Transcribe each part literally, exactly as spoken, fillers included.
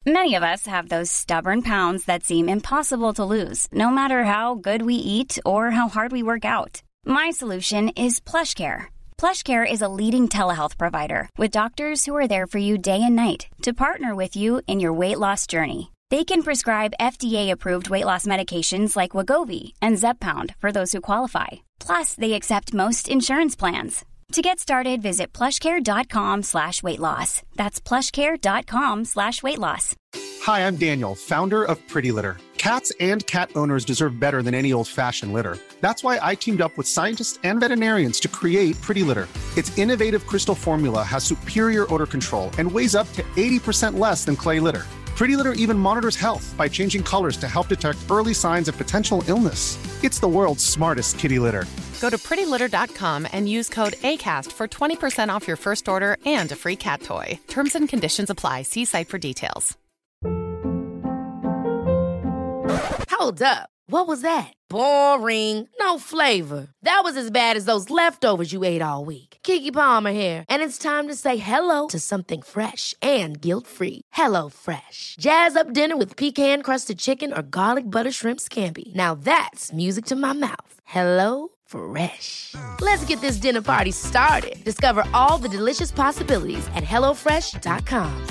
Many of us have those stubborn pounds that seem impossible to lose, no matter how good we eat or how hard we work out. My solution is PlushCare. PlushCare is a leading telehealth provider with doctors who are there for you day and night to partner with you in your weight loss journey. They can prescribe F D A-approved weight loss medications like Wegovy and Zepbound for those who qualify. Plus, they accept most insurance plans. To get started, visit plushcare.com slash weight loss. That's plushcare.com slash weight loss. Hi, I'm Daniel, founder of Pretty Litter. Cats and cat owners deserve better than any old-fashioned litter. That's why I teamed up with scientists and veterinarians to create Pretty Litter. Its innovative crystal formula has superior odor control and weighs up to eighty percent less than clay litter. Pretty Litter even monitors health by changing colors to help detect early signs of potential illness. It's the world's smartest kitty litter. Go to pretty litter dot com and use code ACAST for twenty percent off your first order and a free cat toy. Terms and conditions apply. See site for details. Hold up. What was that? Boring. No flavor. That was as bad as those leftovers you ate all week. Keke Palmer here, and it's time to say hello to something fresh and guilt-free. Hello Fresh. Jazz up dinner with pecan-crusted chicken or garlic butter shrimp scampi. Now that's music to my mouth. Hello Fresh. Let's get this dinner party started. Discover all the delicious possibilities at hello fresh dot com.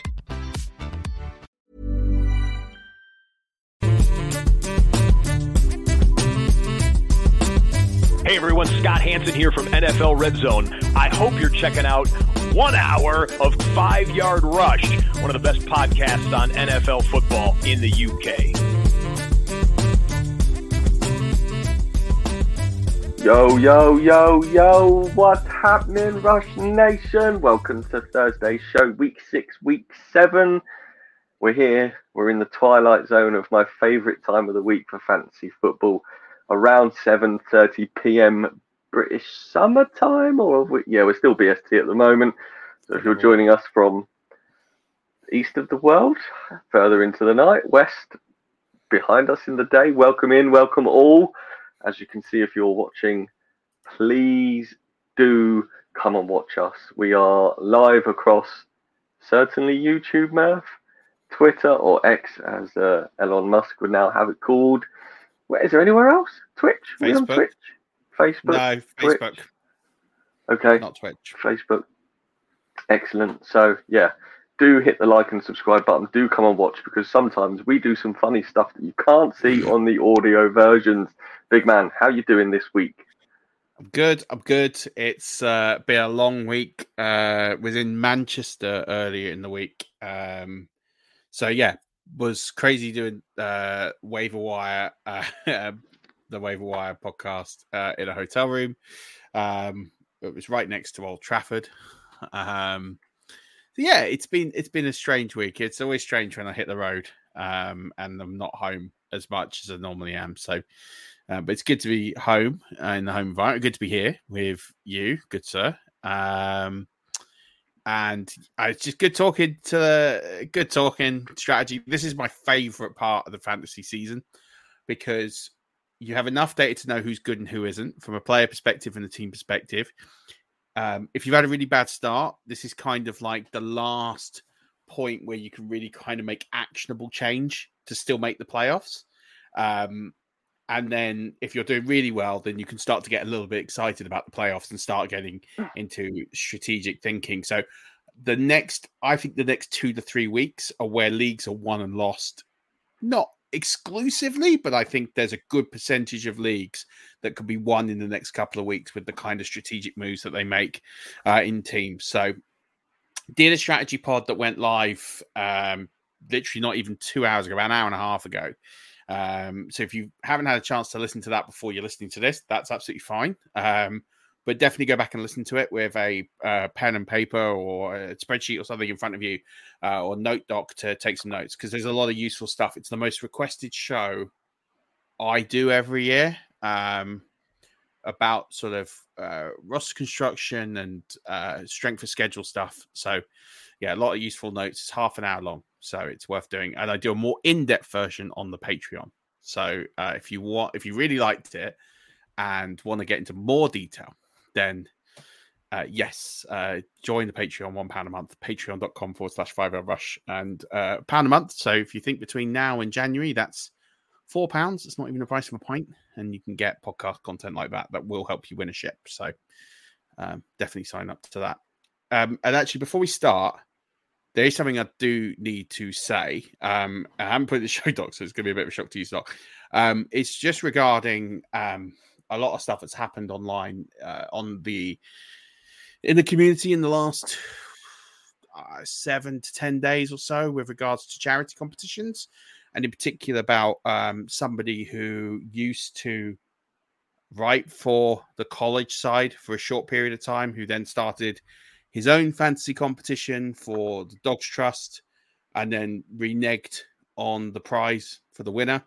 Hey everyone, Scott Hansen here from N F L Red Zone. I hope you're checking out one hour of Five Yard Rush, one of the best podcasts on N F L football in the U K. Yo, yo, yo, yo, what's happening, Rush Nation? Welcome to Thursday's show, week six, week seven. We're here, we're in the twilight zone of my favourite time of the week for fantasy football. Around seven thirty p.m. British summertime, or we, yeah, we're still B S T at the moment. So if you're joining us from east of the world, further into the night, west, behind us in the day, welcome in, welcome all. As you can see, if you're watching, please do come and watch us. We are live across certainly YouTube, Murph, Twitter, or X, as uh, Elon Musk would now have it called. Where, is there anywhere else? Twitch? Facebook. On Twitch? Facebook? No, Twitch? Facebook. Okay. Not Twitch. Facebook. Excellent. So, yeah, do hit the like and subscribe button. Do come and watch, because sometimes we do some funny stuff that you can't see on the audio versions. Big man, how you doing this week? I'm good. I'm good. It's uh, been a long week. Uh, was in Manchester earlier in the week. Um, so, yeah. Was crazy doing uh, Waiver Wire, uh, the Waiver Wire podcast uh, in a hotel room. Um, it was right next to Old Trafford. Um, so yeah, it's been it's been a strange week. It's always strange when I hit the road um, and I'm not home as much as I normally am. So, uh, but it's good to be home uh, in the home environment. Good to be here with you, good sir. Um, And uh, it's just good talking to good talking strategy. This is my favorite part of the fantasy season because you have enough data to know who's good and who isn't from a player perspective and a team perspective. Um, if you've had a really bad start, this is kind of like the last point where you can really kind of make actionable change to still make the playoffs. Um, And then if you're doing really well, then you can start to get a little bit excited about the playoffs and start getting into strategic thinking. So the next, I think the next two to three weeks are where leagues are won and lost. Not exclusively, but I think there's a good percentage of leagues that could be won in the next couple of weeks with the kind of strategic moves that they make uh, in teams. So did a strategy pod that went live um, literally not even two hours ago, about an hour and a half ago. Um, so if you haven't had a chance to listen to that before you're listening to this, that's absolutely fine. Um, but definitely go back and listen to it with a uh, pen and paper or a spreadsheet or something in front of you uh, or note doc to take some notes because there's a lot of useful stuff. It's the most requested show I do every year um, about sort of uh, roster construction and uh, strength of schedule stuff. So yeah, a lot of useful notes. It's half an hour long. So it's worth doing. And I do a more in-depth version on the Patreon. So uh, if you want, if you really liked it and want to get into more detail, then uh, yes, uh, join the Patreon, one pound a month, patreon.com forward slash five hour rush, and uh, pound a month. So if you think between now and January, that's four pounds. It's not even the price of a pint, and you can get podcast content like that that will help you win a ship. So um, definitely sign up to that. Um, and actually, before we start, there is something I do need to say. Um, I haven't put it in the show doc, so it's going to be a bit of a shock to you, Stock. Um, it's just regarding um, a lot of stuff that's happened online uh, on the in the community in the last uh, seven to ten days or so with regards to charity competitions, and in particular about um, somebody who used to write for the college side for a short period of time, who then started his own fantasy competition for the Dogs Trust, and then reneged on the prize for the winner.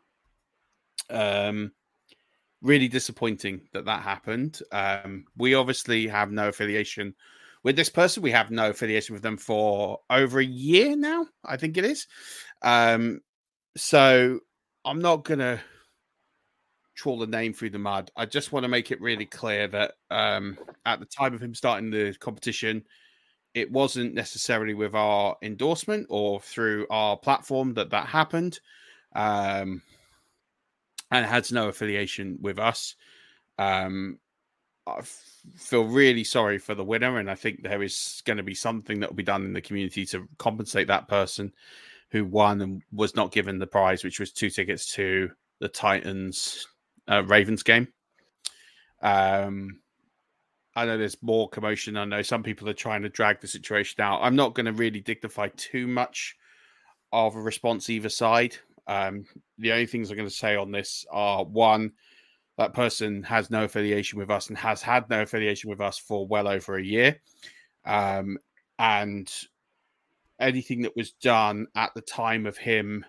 Um, really disappointing that that happened. Um, we obviously have no affiliation with this person. We have no affiliation with them for over a year now, I think it is. Um, so I'm not going to trawl the name through the mud. I just want to make it really clear that um, at the time of him starting the competition, it wasn't necessarily with our endorsement or through our platform that that happened, um, and it has no affiliation with us. Um, I f- feel really sorry for the winner, and I think there is going to be something that will be done in the community to compensate that person who won and was not given the prize, which was two tickets to the Titans uh, Ravens game. Um, I know there's more commotion. I know some people are trying to drag the situation out. I'm not going to really dignify too much of a response either side. Um, the only things I'm going to say on this are, one, that person has no affiliation with us and has had no affiliation with us for well over a year. Um, and anything that was done at the time of him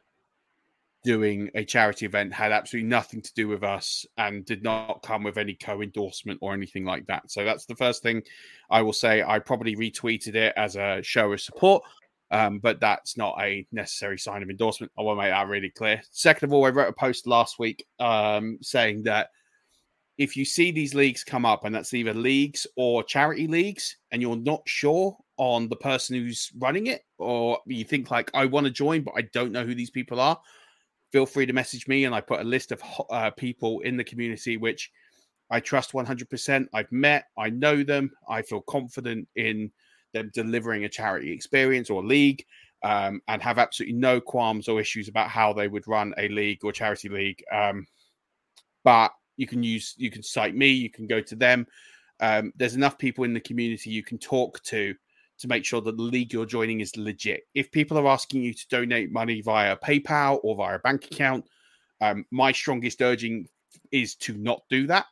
doing a charity event had absolutely nothing to do with us and did not come with any co-endorsement or anything like that. So that's the first thing I will say. I probably retweeted it as a show of support, um, but that's not a necessary sign of endorsement. I want to make that really clear. Second of all, I wrote a post last week um, saying that if you see these leagues come up, and that's either leagues or charity leagues, and you're not sure on the person who's running it, or you think like, I want to join, but I don't know who these people are, feel free to message me, and I put a list of uh, people in the community which I trust one hundred percent. I've met, I know them, I feel confident in them delivering a charity experience or league, um, and have absolutely no qualms or issues about how they would run a league or charity league. Um, but you can use, you can cite me, you can go to them. Um, there's enough people in the community you can talk to to make sure that the league you're joining is legit. If people are asking you to donate money via PayPal or via a bank account, um, my strongest urging is to not do that.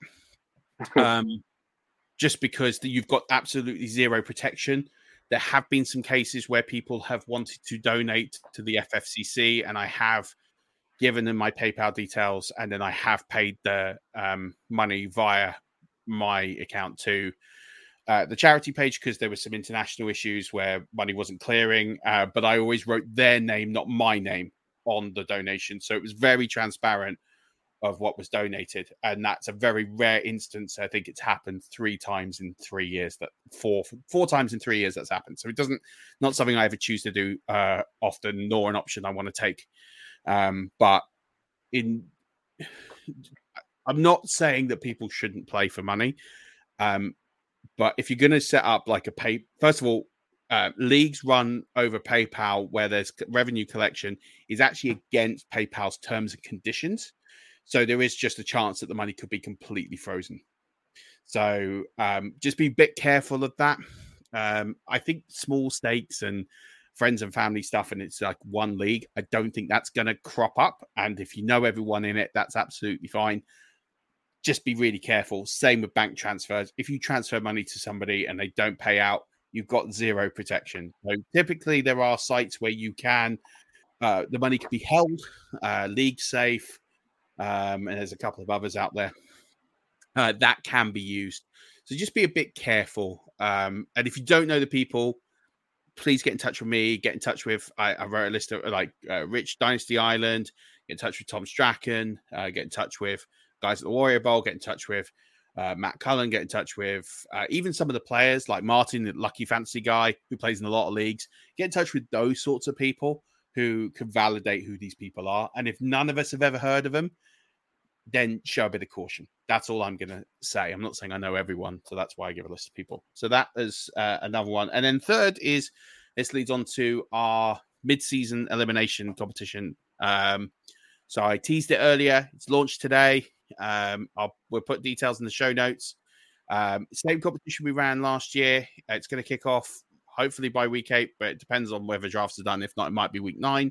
Um, just because you've got absolutely zero protection. There have been some cases where people have wanted to donate to the F F C C, and I have given them my PayPal details, and then I have paid the um, money via my account to Uh, the charity page, because there were some international issues where money wasn't clearing, uh, but I always wrote their name, not my name, on the donation. So it was very transparent of what was donated. And that's a very rare instance. I think it's happened three times in three years, that four, four times in three years that's happened. So it doesn't, not something I ever choose to do uh, often, nor an option I want to take. Um, but in, I'm not saying that people shouldn't play for money. Um, But if you're going to set up like a pay, first of all, uh, leagues run over PayPal where there's revenue collection is actually against PayPal's terms and conditions. So there is just a chance that the money could be completely frozen. So um, just be a bit careful of that. Um, I think small stakes and friends and family stuff, and it's like one league, I don't think that's going to crop up. And if you know everyone in it, that's absolutely fine. Just be really careful. Same with bank transfers. If you transfer money to somebody and they don't pay out, you've got zero protection. So typically there are sites where you can, uh, the money can be held, uh, League Safe, um, and there's a couple of others out there uh, that can be used. So just be a bit careful. Um, and if you don't know the people, please get in touch with me. Get in touch with, I, I wrote a list of like uh, Rich Dynasty Island, get in touch with Tom Strachan, uh, get in touch with guys at the Warrior Bowl, get in touch with uh, Matt Cullen, get in touch with uh, even some of the players like Martin, the Lucky Fantasy guy who plays in a lot of leagues. Get in touch with those sorts of people who can validate who these people are. And if none of us have ever heard of them, then show a bit of caution. That's all I'm going to say. I'm not saying I know everyone, so that's why I give a list of people. So that is uh, another one. And then third is, this leads on to our mid-season elimination competition. Um, so I teased it earlier. It's launched today. Um, I'll, we'll put details in the show notes. Um, same competition we ran last year. It's going to kick off hopefully by week eight, but it depends on whether drafts are done. If not, it might be week nine.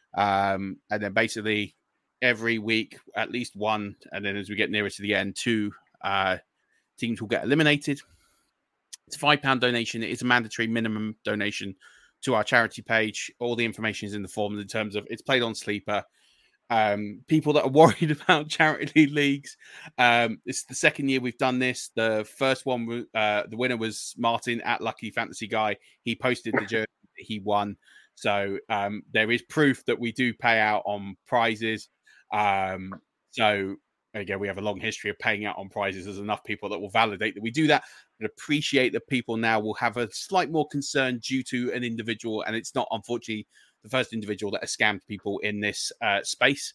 Um, and then basically every week, at least one, and then as we get nearer to the end, two uh, teams will get eliminated. It's a five pound donation. It is a mandatory minimum donation to our charity page. All the information is in the form in terms of it's played on Sleeper. Um, people that are worried about charity leagues. Um, it's the second year we've done this. The first one, uh, the winner was Martin at Lucky Fantasy Guy. He posted the jersey that he won. So um, there is proof that we do pay out on prizes. Um, so again, we have a long history of paying out on prizes. There's enough people that will validate that we do that. And appreciate that people now will have a slight more concern due to an individual, and it's not unfortunately the first individual that has scammed people in this uh, space.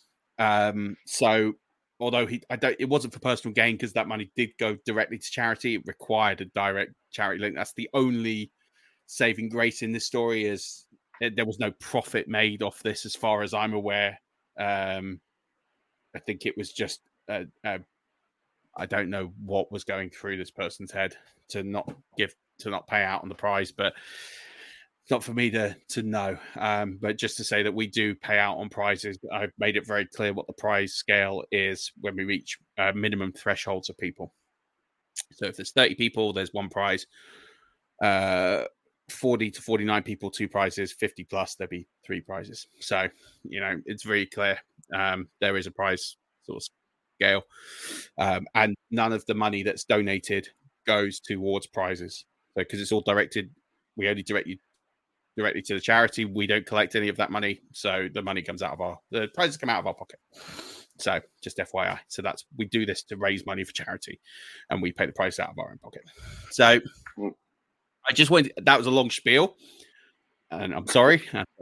Um, so although he, I don't, it wasn't for personal gain because that money did go directly to charity. It required a direct charity link. That's the only saving grace in this story is it, there was no profit made off this as far as I'm aware. Um, I think it was just, uh, uh, I don't know what was going through this person's head to not give, to not pay out on the prize, but it's not for me to to know. Um, but just to say that we do pay out on prizes. I've made it very clear what the prize scale is when we reach uh, minimum thresholds of people. So if there's thirty people, there's one prize. Uh, forty to forty-nine people, two prizes. fifty plus, there'll be three prizes. So, you know, it's very clear. Um, there is a prize sort of scale. Um, and none of the money that's donated goes towards prizes. So, because it's all directed, we only direct you directly to the charity. We don't collect any of that money. So the money comes out of our, the prizes come out of our pocket. So just F Y I. So that's, we do this to raise money for charity and we pay the price out of our own pocket. So I just went, that was a long spiel and I'm sorry,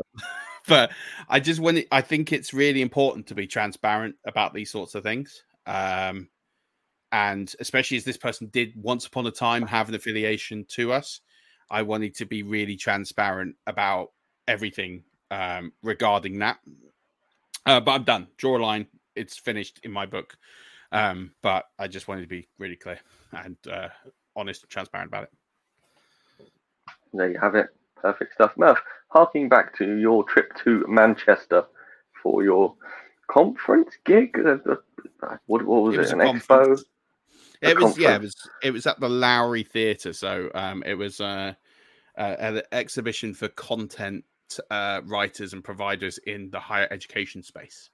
but I just went, I think it's really important to be transparent about these sorts of things. Um, and especially as this person did once upon a time have an affiliation to us, I wanted to be really transparent about everything um, regarding that. Uh, but I'm done. Draw a line. It's finished in my book. Um, but I just wanted to be really clear and uh, honest and transparent about it. There you have it. Perfect stuff. Murph, harking back to your trip to Manchester for your conference gig. What, what was it? it? Was An expo? It was, conference. yeah, it was, it was at the Lowry Theatre. So um, it was uh, uh, an exhibition for content uh, writers and providers in the higher education space.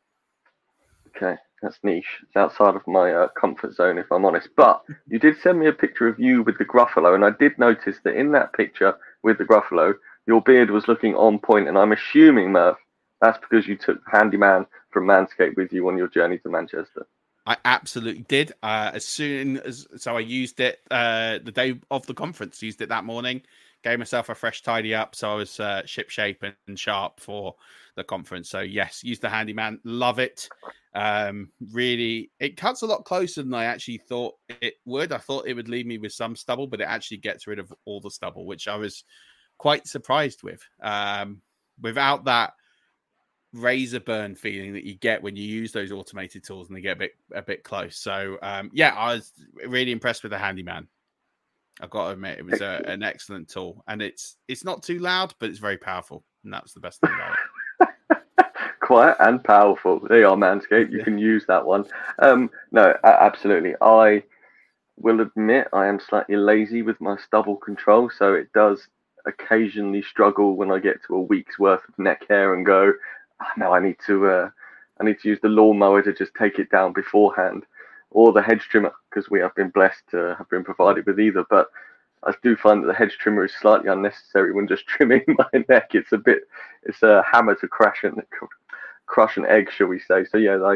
Okay, that's niche. It's outside of my uh, comfort zone, if I'm honest. But you did send me a picture of you with the Gruffalo, and I did notice that in that picture with the Gruffalo, your beard was looking on point, and I'm assuming, Murph, that's because you took Handyman from Manscaped with you on your journey to Manchester. I absolutely did. Uh, as soon as so, I used it uh, the day of the conference. Used it that morning. Gave myself a fresh tidy up, so I was uh, ship shape and sharp for the conference. So yes, use the Handyman. Love it. Um, really, it cuts a lot closer than I actually thought it would. I thought it would leave me with some stubble, but it actually gets rid of all the stubble, which I was quite surprised with. Um, without that razor burn feeling that you get when you use those automated tools and they get a bit a bit close. So um, yeah, I was really impressed with the Handyman. I've got to admit, it was a, an excellent tool, and it's it's not too loud, but it's very powerful, and that's the best thing about it. Quiet and powerful. There you are, Manscaped. You yeah. can use that one. Um, no, absolutely. I will admit I am slightly lazy with my stubble control, so it does occasionally struggle when I get to a week's worth of neck hair and go, oh, no, I need to uh, I need to use the lawnmower to just take it down beforehand, or the hedge trimmer, because we have been blessed to have been provided with either. But I do find that the hedge trimmer is slightly unnecessary when just trimming my neck. It's a bit, it's a hammer to crash and crush an egg, shall we say? So yeah, like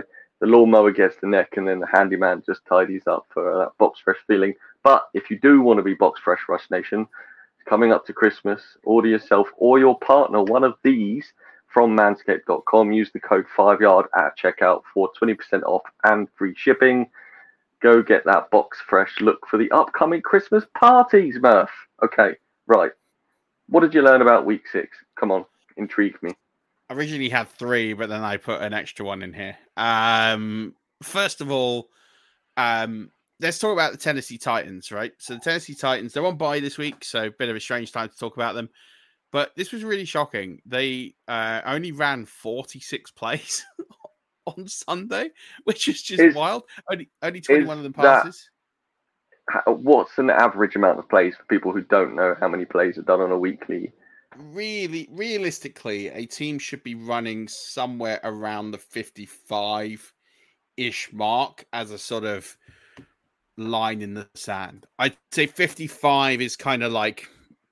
the lawnmower gets the neck, and then the handyman just tidies up for that box fresh feeling. But if you do want to be box fresh, Rush Nation, coming up to Christmas, order yourself or your partner one of these from manscaped dot com. Use the code five yard at checkout for twenty percent off and free shipping. Go get that box fresh look for the upcoming Christmas parties, Murph. Okay, right. What did you learn about week six? Come on, intrigue me. I originally had three, but then I put an extra one in here. Um, first of all, um, let's talk about the Tennessee Titans, right? So the Tennessee Titans, they're on bye this week, so a bit of a strange time to talk about them. But this was really shocking. They uh, only ran forty-six plays on Sunday, which is just is, wild. Only, only twenty-one of them passes. That, what's an average amount of plays for people who don't know how many plays are done on a weekly? Really, realistically, a team should be running somewhere around the fifty-five-ish mark as a sort of line in the sand. I'd say fifty-five is kind of like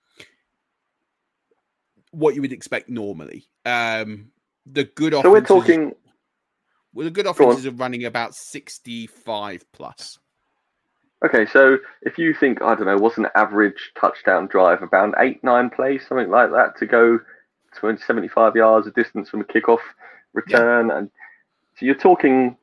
what you would expect normally. Um, the good offenses, so we're talking. Well, the good offenses are running about sixty-five plus. Okay, so if you think, I don't know, what's an average touchdown drive? About eight, nine plays, something like that, to go twenty, seventy-five yards, a distance from a kickoff return, yeah. And so you're talking.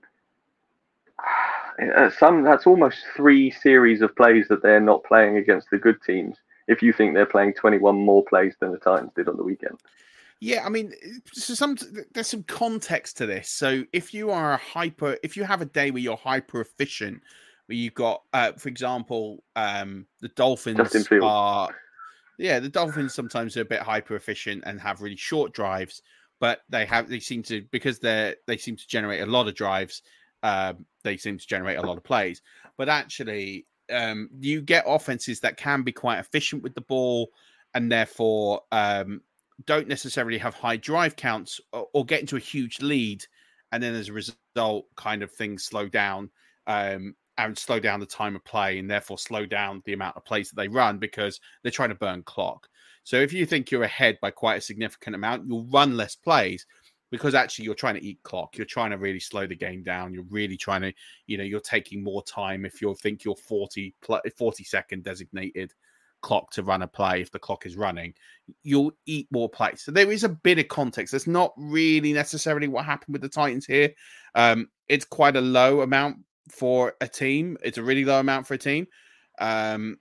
Uh, some that's almost three series of plays that they're not playing against the good teams. If you think they're playing twenty-one more plays than the Titans did on the weekend. Yeah, I mean, so some there's some context to this. So if you are a hyper, if you have a day where you're hyper efficient, where you've got, uh, for example, um, the Dolphins are, yeah, the Dolphins sometimes are a bit hyper efficient and have really short drives, but they have they seem to because they're they seem to generate a lot of drives. Um, they seem to generate a lot of plays, but actually, um, you get offenses that can be quite efficient with the ball, and therefore um, don't necessarily have high drive counts or, or get into a huge lead, and then as a result, kind of things slow down um, and slow down the time of play, and therefore slow down the amount of plays that they run because they're trying to burn clock. So if you think you're ahead by quite a significant amount, you'll run less plays. Because actually you're trying to eat clock. You're trying to really slow the game down. You're really trying to, you know, you're taking more time if you think you're forty, forty second designated clock to run a play. If the clock is running, you'll eat more plays. So there is a bit of context. That's not really necessarily what happened with the Titans here. Um, it's quite a low amount for a team. It's a really low amount for a team. Um,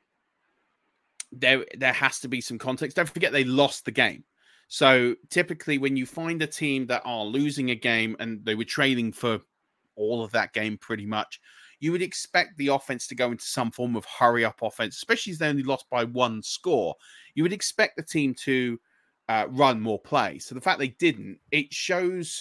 there, there has to be some context. Don't forget they lost the game. So typically when you find a team that are losing a game and they were trailing for all of that game pretty much, you would expect the offense to go into some form of hurry up offense, especially as they only lost by one score. You would expect the team to uh, run more plays. So the fact they didn't, it shows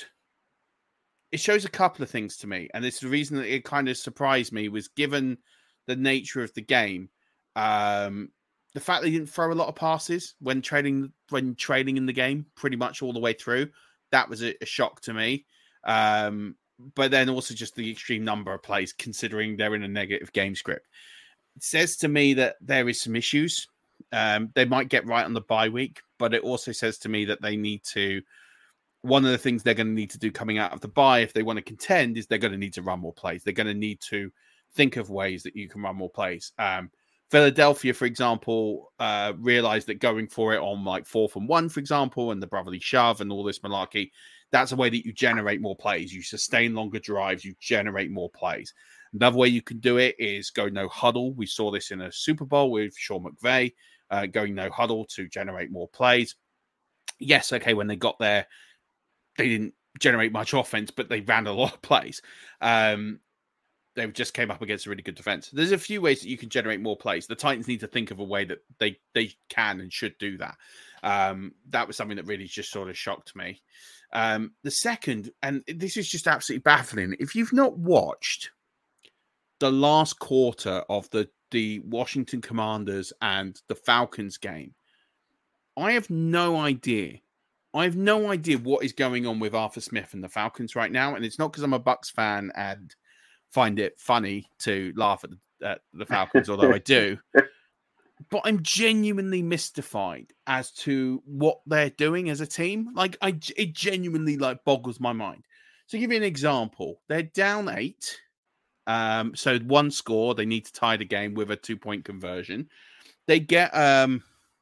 it shows a couple of things to me. And this is the reason that it kind of surprised me was given the nature of the game. Um, The fact they didn't throw a lot of passes when trading when trading in the game, pretty much all the way through, that was a, a shock to me. Um, but then also just the extreme number of plays, considering they're in a negative game script. It says to me that there is some issues. Um, they might get right on the bye week, but it also says to me that they need to. One of the things they're going to need to do coming out of the bye, if they want to contend, is they're going to need to run more plays. They're going to need to think of ways that you can run more plays. Um, Philadelphia, for example, uh, realized that going for it on like fourth and one, for example, and the brotherly shove and all this malarkey, that's a way that you generate more plays. You sustain longer drives, you generate more plays. Another way you can do it is go no huddle. We saw this in a Super Bowl with Sean McVay, uh, going no huddle to generate more plays. Yes, okay, when they got there, they didn't generate much offense, but they ran a lot of plays. Um, They just came up against a really good defense. There's a few ways that you can generate more plays. The Titans need to think of a way that they, they can and should do that. Um, that was something that really just sort of shocked me. Um, the second, and this is just absolutely baffling. If you've not watched the last quarter of the, the Washington Commanders and the Falcons game, I have no idea. I have no idea what is going on with Arthur Smith and the Falcons right now. And it's not because I'm a Bucs fan and find it funny to laugh at the, at the Falcons, although I do. But I'm genuinely mystified as to what they're doing as a team. Like, I, it genuinely like boggles my mind. So, to give you an example, they're down eight. Um, so one score, they need to tie the game with a two-point conversion. They get um,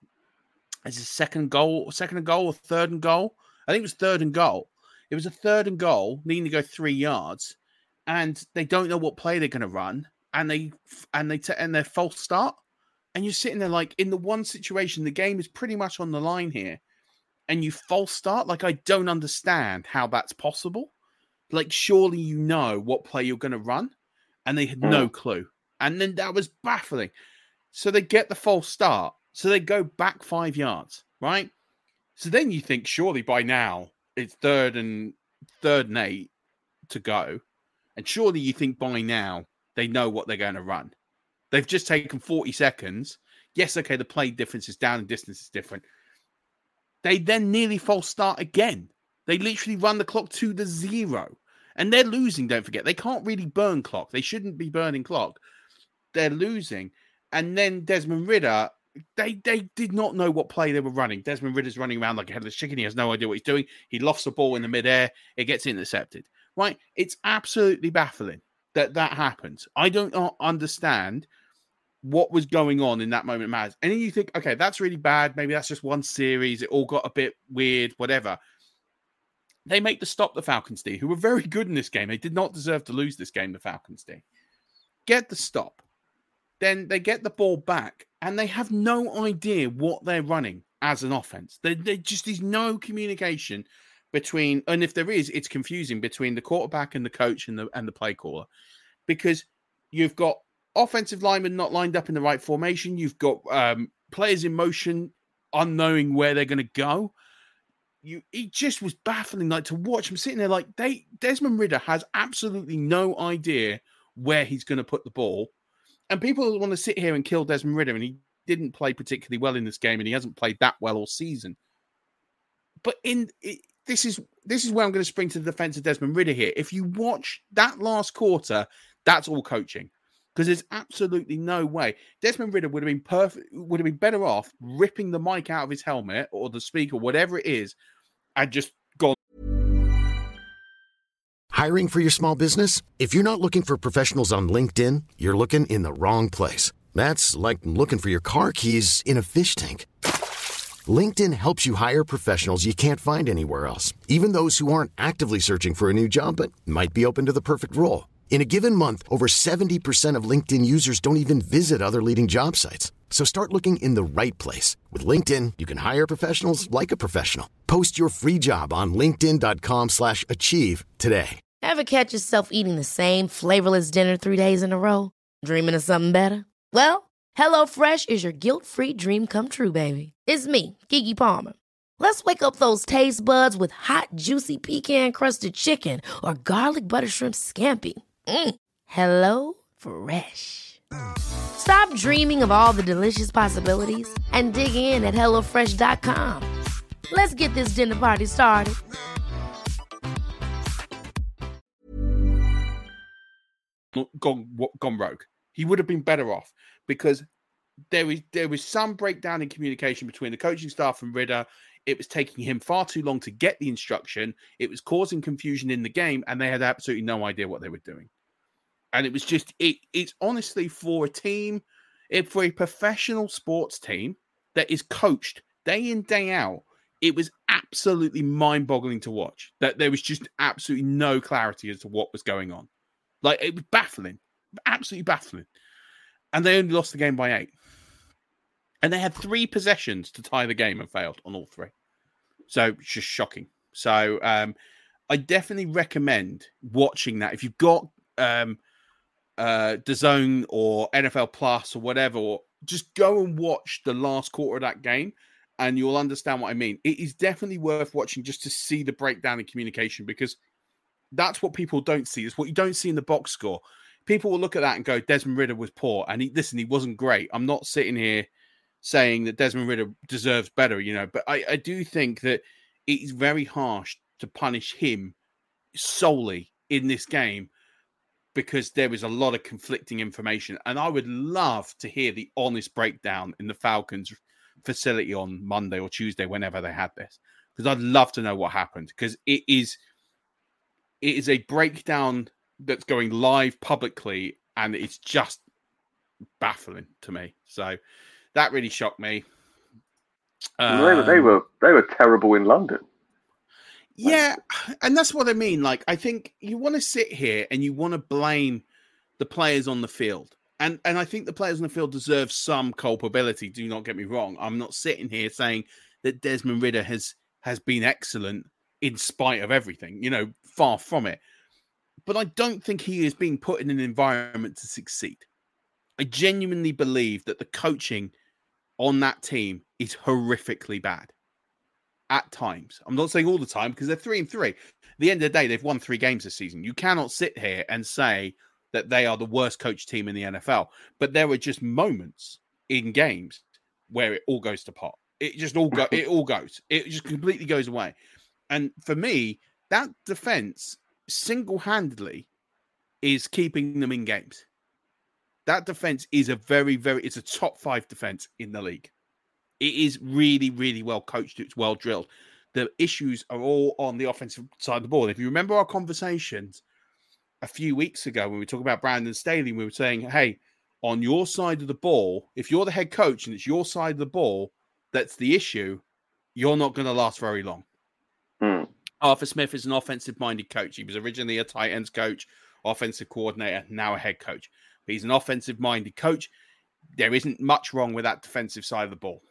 is it second goal, second and goal, or third and goal? I think it was third and goal. It was a third and goal, needing to go three yards, and they don't know what play they're going to run, and they and they t- and they're false start, and you're sitting there like, in the one situation, the game is pretty much on the line here, and you false start. Like, I don't understand how that's possible. Like, surely you know what play you're going to run. And they had no clue. And then that was baffling. So they get the false start. So they go back five yards, right? So then you think, surely by now it's third and third and eight to go. And surely you think by now they know what they're going to run. They've just taken forty seconds. Yes, okay, the play difference is down and distance is different. They then nearly false start again. They literally run the clock to the zero. And they're losing, don't forget. They can't really burn clock. They shouldn't be burning clock. They're losing. And then Desmond Ridder, they they did not know what play they were running. Desmond Ridder's running around like a headless chicken. He has no idea what he's doing. He lofts the ball in the midair. It gets intercepted. Right? It's absolutely baffling that that happens. I don't understand what was going on in that moment, Matt. And then you think, okay, that's really bad. Maybe that's just one series. It all got a bit weird, whatever. They make the stop, the Falcons D, who were very good in this game. They did not deserve to lose this game, the Falcons D. Get the stop. Then they get the ball back, and they have no idea what they're running as an offense. There, there just is no communication between, and if there is, it's confusing, between the quarterback and the coach and the, and the play caller. Because you've got offensive linemen not lined up in the right formation. You've got um, players in motion, unknowing where they're going to go. You, it just was baffling, like, to watch him sitting there. Like, they Desmond Ridder has absolutely no idea where he's going to put the ball, and people want to sit here and kill Desmond Ridder, and he didn't play particularly well in this game, and he hasn't played that well all season. But in it, this is this is where I'm going to spring to the defense of Desmond Ridder here. If you watch that last quarter, that's all coaching, because there's absolutely no way Desmond Ridder would have been perfect. Would have been better off ripping the mic out of his helmet or the speaker, whatever it is. I just gone. Hiring for your small business? If you're not looking for professionals on LinkedIn, you're looking in the wrong place. That's like looking for your car keys in a fish tank. LinkedIn helps you hire professionals you can't find anywhere else, even those who aren't actively searching for a new job but might be open to the perfect role. In a given month, over seventy percent of LinkedIn users don't even visit other leading job sites. So start looking in the right place. With LinkedIn, you can hire professionals like a professional. Post your free job on linkedin.com slash achieve today. Ever catch yourself eating the same flavorless dinner three days in a row? Dreaming of something better? Well, HelloFresh is your guilt-free dream come true, baby. It's me, Keke Palmer. Let's wake up those taste buds with hot, juicy pecan-crusted chicken or garlic butter shrimp scampi. Mm. Hello Fresh. Stop dreaming of all the delicious possibilities and dig in at hello fresh dot com. Let's get this dinner party started. Gone, gone rogue. He would have been better off, because there was there was some breakdown in communication between the coaching staff and Ridder. It was taking him far too long to get the instruction. It was causing confusion in the game, and they had absolutely no idea what they were doing. And it was just, it, it's honestly for a team, if for a professional sports team that is coached day in, day out, it was absolutely mind-boggling to watch. That there was just absolutely no clarity as to what was going on. Like, it was baffling, absolutely baffling. And they only lost the game by eight. And they had three possessions to tie the game and failed on all three. So it's just shocking. So um, I definitely recommend watching that. If you've got um, uh, DAZN or N F L Plus or whatever, or just go and watch the last quarter of that game and you'll understand what I mean. It is definitely worth watching just to see the breakdown in communication, because that's what people don't see. It's what you don't see in the box score. People will look at that and go, Desmond Ridder was poor. And he, listen, he wasn't great. I'm not sitting here saying that Desmond Ridder deserves better, you know, but I, I do think that it is very harsh to punish him solely in this game, because there is a lot of conflicting information. And I would love to hear the honest breakdown in the Falcons facility on Monday or Tuesday, whenever they had this, because I'd love to know what happened, because it is, it is a breakdown that's going live publicly, and it's just baffling to me. So that really shocked me. Um, they, were, they were they were terrible in London. Yeah, and that's what I mean. Like, I think you want to sit here and you want to blame the players on the field. And and I think the players on the field deserve some culpability. Do not get me wrong. I'm not sitting here saying that Desmond Ridder has has been excellent in spite of everything. You know, far from it. But I don't think he is being put in an environment to succeed. I genuinely believe that the coaching on that team is horrifically bad. At times. I'm not saying all the time because they're three and three. At the end of the day, they've won three games this season. You cannot sit here and say that they are the worst coach team in the N F L. But there were just moments in games where it all goes to pot. It just all go. It all goes. It just completely goes away. And for me, that defense single-handedly is keeping them in games. That defense is a very, very. It's a top five defense in the league. It is really, really well coached. It's well drilled. The issues are all on the offensive side of the ball. And if you remember our conversations a few weeks ago when we were talking about Brandon Staley, we were saying, hey, on your side of the ball, if you're the head coach and it's your side of the ball that's the issue, you're not going to last very long. Mm. Arthur Smith is an offensive-minded coach. He was originally a tight ends coach, offensive coordinator, now a head coach. But he's an offensive-minded coach. There isn't much wrong with that defensive side of the ball.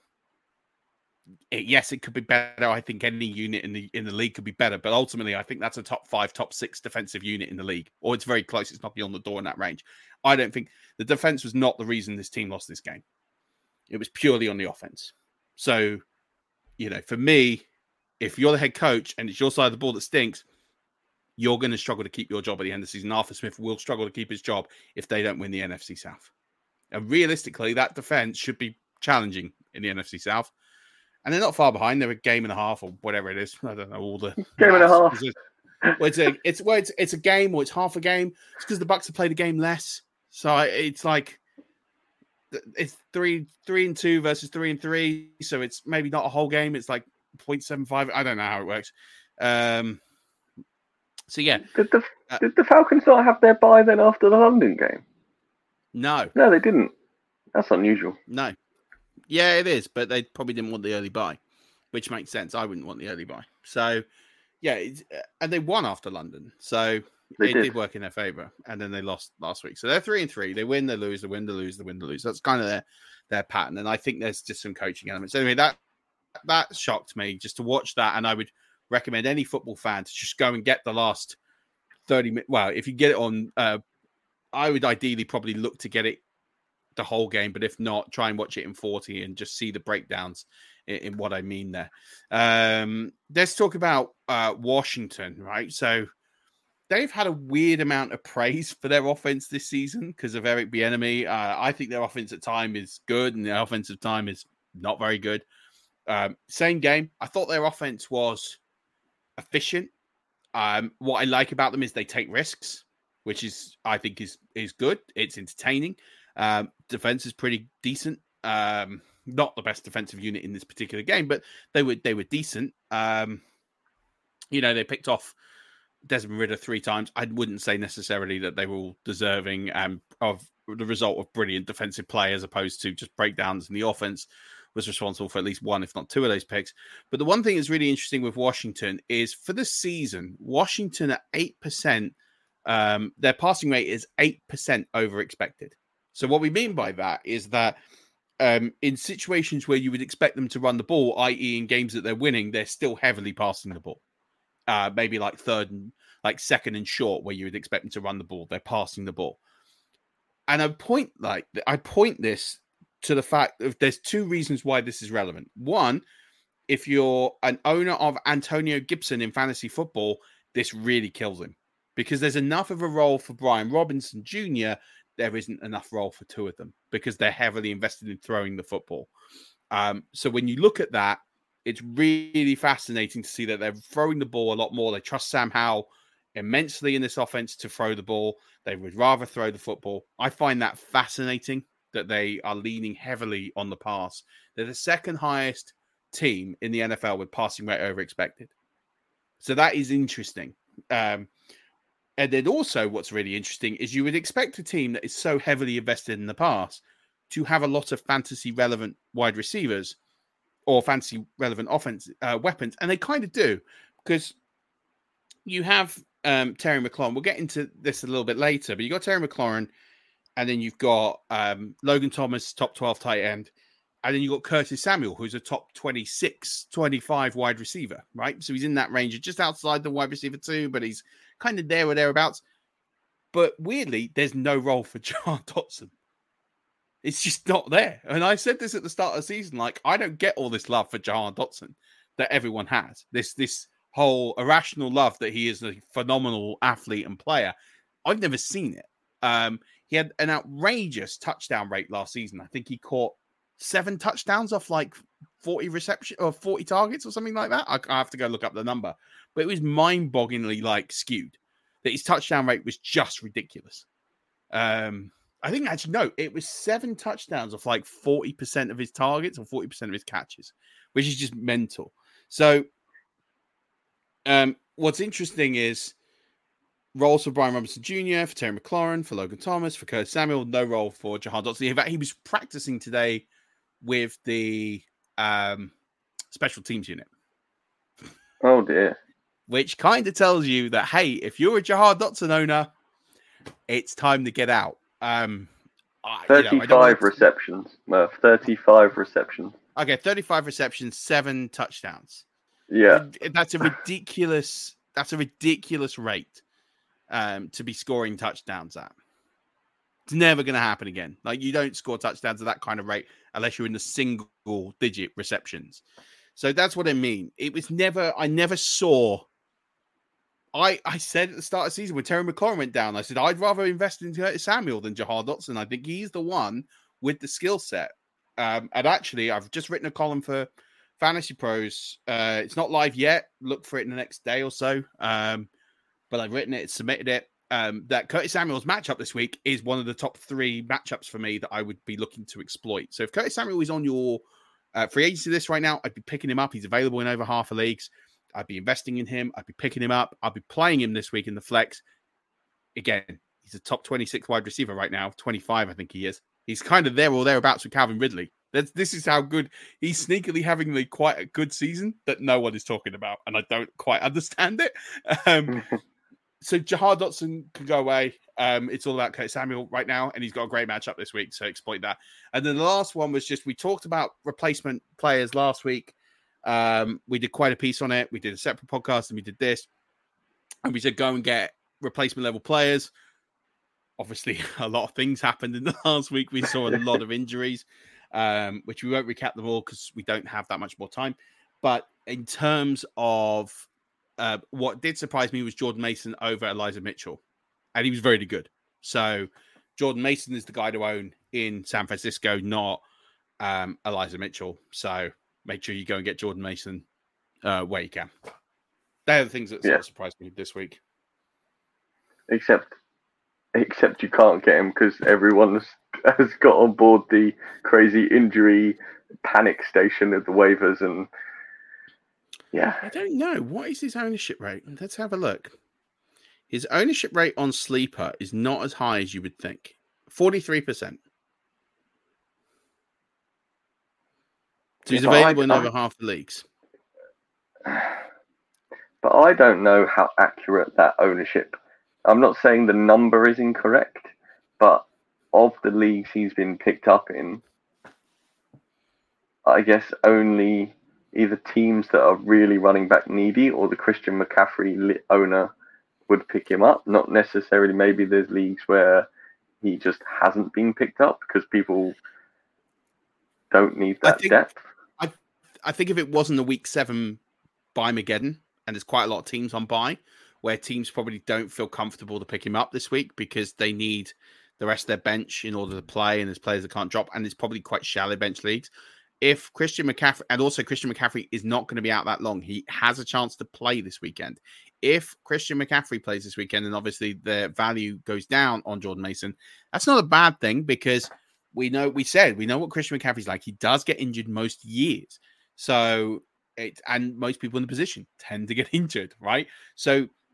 It, yes, it could be better. I think any unit in the in the league could be better, but ultimately, I think that's a top five, top six defensive unit in the league, or it's very close. It's knocking on the door in that range. I don't think the defense was not the reason this team lost this game. It was purely on the offense. So, you know, for me, if you're the head coach and it's your side of the ball that stinks, you're going to struggle to keep your job at the end of the season. Arthur Smith will struggle to keep his job if they don't win the N F C South. And realistically, that defense should be challenging in the N F C South. And they're not far behind. They're a game and a half or whatever it is. I don't know all the game and a half. It's, well, it's a it's well, it's it's a game or it's half a game. It's because the Bucs have played a game less. So it's like it's three three and two versus three and three. So it's maybe not a whole game. It's like zero point seven five. I don't know how it works. Um, so yeah, did the uh, did the Falcons not have their bye then after the London game? No, no, they didn't. That's unusual. No. Yeah, it is, but they probably didn't want the early bye, which makes sense. I wouldn't want the early bye. So, yeah, it's, and they won after London, so they it did. did work in their favor. And then they lost last week, so they're three and three. They win, they lose, they win, they lose, they win, they lose. That's kind of their their pattern. And I think there's just some coaching elements. Anyway, that that shocked me just to watch that, and I would recommend any football fan to just go and get the last thirty minutes. Well, if you get it on, uh, I would ideally probably look to get it the whole game, but if not, try and watch it in forty and just see the breakdowns in, in what I mean there. Um, let's talk about uh, Washington, right? So they've had a weird amount of praise for their offense this season because of Eric Bieniemy. Uh, I think their offense at time is good and their offensive time is not very good. Um, same game. I thought their offense was efficient. Um, what I like about them is they take risks, which is, I think is, is good. It's entertaining. Um, defense is pretty decent. Um, not the best defensive unit in this particular game, but they were they were decent. Um, you know, they picked off Desmond Ridder three times. I wouldn't say necessarily that they were all deserving um, of the result of brilliant defensive play as opposed to just breakdowns in the offense was responsible for at least one, if not two of those picks. But the one thing that's really interesting with Washington is for the season, Washington at eight percent, um, their passing rate is eight percent over expected. So what we mean by that is that um, in situations where you would expect them to run the ball, that is in games that they're winning, they're still heavily passing the ball. Uh, maybe like third and like second and short where you would expect them to run the ball. They're passing the ball. And I point like I point this to the fact that there's two reasons why this is relevant. One, if you're an owner of Antonio Gibson in fantasy football, this really kills him because there's enough of a role for Brian Robinson Junior There isn't enough role for two of them because they're heavily invested in throwing the football. Um, so when you look at that, it's really fascinating to see that they're throwing the ball a lot more. They trust Sam Howell immensely in this offense to throw the ball. They would rather throw the football. I find that fascinating that they are leaning heavily on the pass. They're the second highest team in the N F L with passing rate over expected. So that is interesting. Um, And then also what's really interesting is you would expect a team that is so heavily invested in the pass to have a lot of fantasy relevant wide receivers or fantasy relevant offense uh, weapons. And they kind of do, because you have um, Terry McLaurin. We'll get into this a little bit later, but you got Terry McLaurin, and then you've got um, Logan Thomas, top twelve tight end. And then you've got Curtis Samuel, who's a top twenty-six, twenty-five wide receiver, right? So he's in that range, just outside the wide receiver too, but he's kind of there or thereabouts. But weirdly, there's no role for Jahan Dotson. It's just not there. And I said this at the start of the season, like, I don't get all this love for Jahan Dotson that everyone has. This, this whole irrational love that he is a phenomenal athlete and player. I've never seen it. Um, he had an outrageous touchdown rate last season. I think he caught seven touchdowns off like forty reception or forty targets or something like that. I, I have to go look up the number, but it was mind-bogglingly like skewed. That his touchdown rate was just ridiculous. Um, I think actually no, it was seven touchdowns off like forty percent of his targets or forty percent of his catches, which is just mental. So, um, what's interesting is roles for Brian Robinson Junior, for Terry McLaurin, for Logan Thomas, for Curtis Samuel. No role for Jahan Dotson. In fact, he was practicing today with the um, special teams unit. Oh, dear. Which kind of tells you that, hey, if you're a Jahan Dotson owner, it's time to get out. Um, thirty-five you know, receptions, Murph. thirty-five receptions. Okay, thirty-five receptions, seven touchdowns. Yeah. That's a ridiculous, that's a ridiculous rate um, to be scoring touchdowns at. It's never going to happen again. Like, you don't score touchdowns at that kind of rate unless you're in the single digit receptions. So that's what I mean. It was never, I never saw, I, I said at the start of the season when Terry McLaurin went down, I said, I'd rather invest in Curtis Samuel than Jahan Dotson. I think he's the one with the skill set. Um, and actually, I've just written a column for Fantasy Pros. Uh, it's not live yet. Look for it in the next day or so. Um, but I've written it, submitted it. Um, that Curtis Samuel's matchup this week is one of the top three matchups for me that I would be looking to exploit. So if Curtis Samuel is on your uh, free agency list right now, I'd be picking him up. He's available in over half of leagues. I'd be investing in him. I'd be picking him up. I'd be playing him this week in the flex. Again, he's a top twenty-six wide receiver right now. twenty-five, I think he is. He's kind of there or thereabouts with Calvin Ridley. That's, this is how good he's sneakily having the, quite a good season that no one is talking about. And I don't quite understand it. Um, So Jahan Dotson can go away. Um, it's all about Curtis Samuel right now, and he's got a great matchup this week, so exploit that. And then the last one was just, we talked about replacement players last week. Um, we did quite a piece on it. We did a separate podcast, and we did this. And we said, go and get replacement level players. Obviously, a lot of things happened in the last week. We saw a lot of injuries, um, which we won't recap them all because we don't have that much more time. But in terms of Uh, what did surprise me was Jordan Mason over Elijah Mitchell, and he was very good. So Jordan Mason is the guy to own in San Francisco, not um, Elijah Mitchell. So make sure you go and get Jordan Mason uh, where you can. They're the things that sort yeah. of surprised me this week. Except, except you can't get him because everyone has, has got on board the crazy injury panic station of the waivers and. Yeah. I don't know. What is his ownership rate? Let's have a look. His ownership rate on Sleeper is not as high as you would think. forty-three percent. So he's yeah, available I, in I, over half the leagues. But I don't know how accurate that ownership. I'm not saying the number is incorrect, but of the leagues he's been picked up in, I guess only either teams that are really running back needy or the Christian McCaffrey owner would pick him up. Not necessarily, maybe there's leagues where he just hasn't been picked up because people don't need that I think, depth. I, I think if it wasn't a week seven buy Mageddon, and there's quite a lot of teams on buy, where teams probably don't feel comfortable to pick him up this week because they need the rest of their bench in order to play, and there's players that can't drop, and it's probably quite shallow bench leagues. If Christian McCaffrey, and also Christian McCaffrey is not going to be out that long, he has a chance to play this weekend. If Christian McCaffrey plays this weekend, and obviously the value goes down on Jordan Mason, that's not a bad thing because we know, we said, we know what Christian McCaffrey's like. He does get injured most years. So, it, and most people in the position tend to get injured, right? So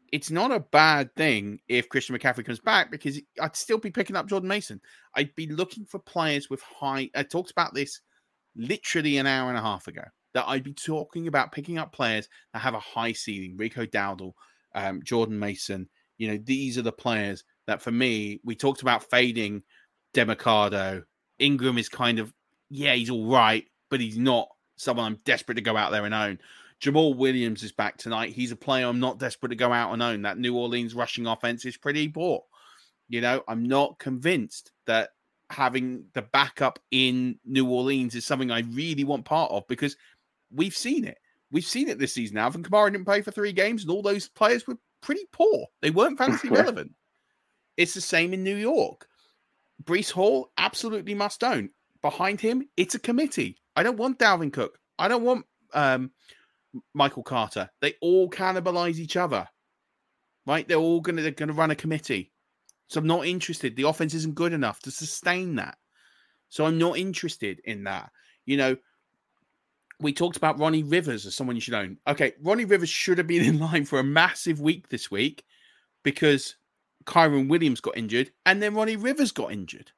it's not a bad thing if Christian McCaffrey comes back, because I'd still be picking up Jordan Mason. I'd be looking for players with high. I talked about this literally an hour and a half ago, that I'd be talking about picking up players that have a high ceiling. Rico Dowdle, um, Jordan Mason. You know, these are the players that for me, we talked about fading Demercado. Ingram is kind of, yeah, he's all right, but he's not someone I'm desperate to go out there and own. Jamal Williams is back tonight. He's a player I'm not desperate to go out and own. That New Orleans rushing offense is pretty poor. You know, I'm not convinced that having the backup in New Orleans is something I really want part of, because we've seen it. We've seen it this season. Alvin Kamara didn't play for three games, and all those players were pretty poor. They weren't fantasy relevant. It's the same in New York. Breece Hall, absolutely must own. Behind him, it's a committee. I don't want Dalvin Cook. I don't want um, Michael Carter. They all cannibalize each other, right? They're all going to they're going to run a committee. So I'm not interested. The offense isn't good enough to sustain that. So I'm not interested in that. You know, we talked about Ronnie Rivers as someone you should own. Okay, Ronnie Rivers should have been in line for a massive week this week because Kyron Williams got injured and then Ronnie Rivers got injured.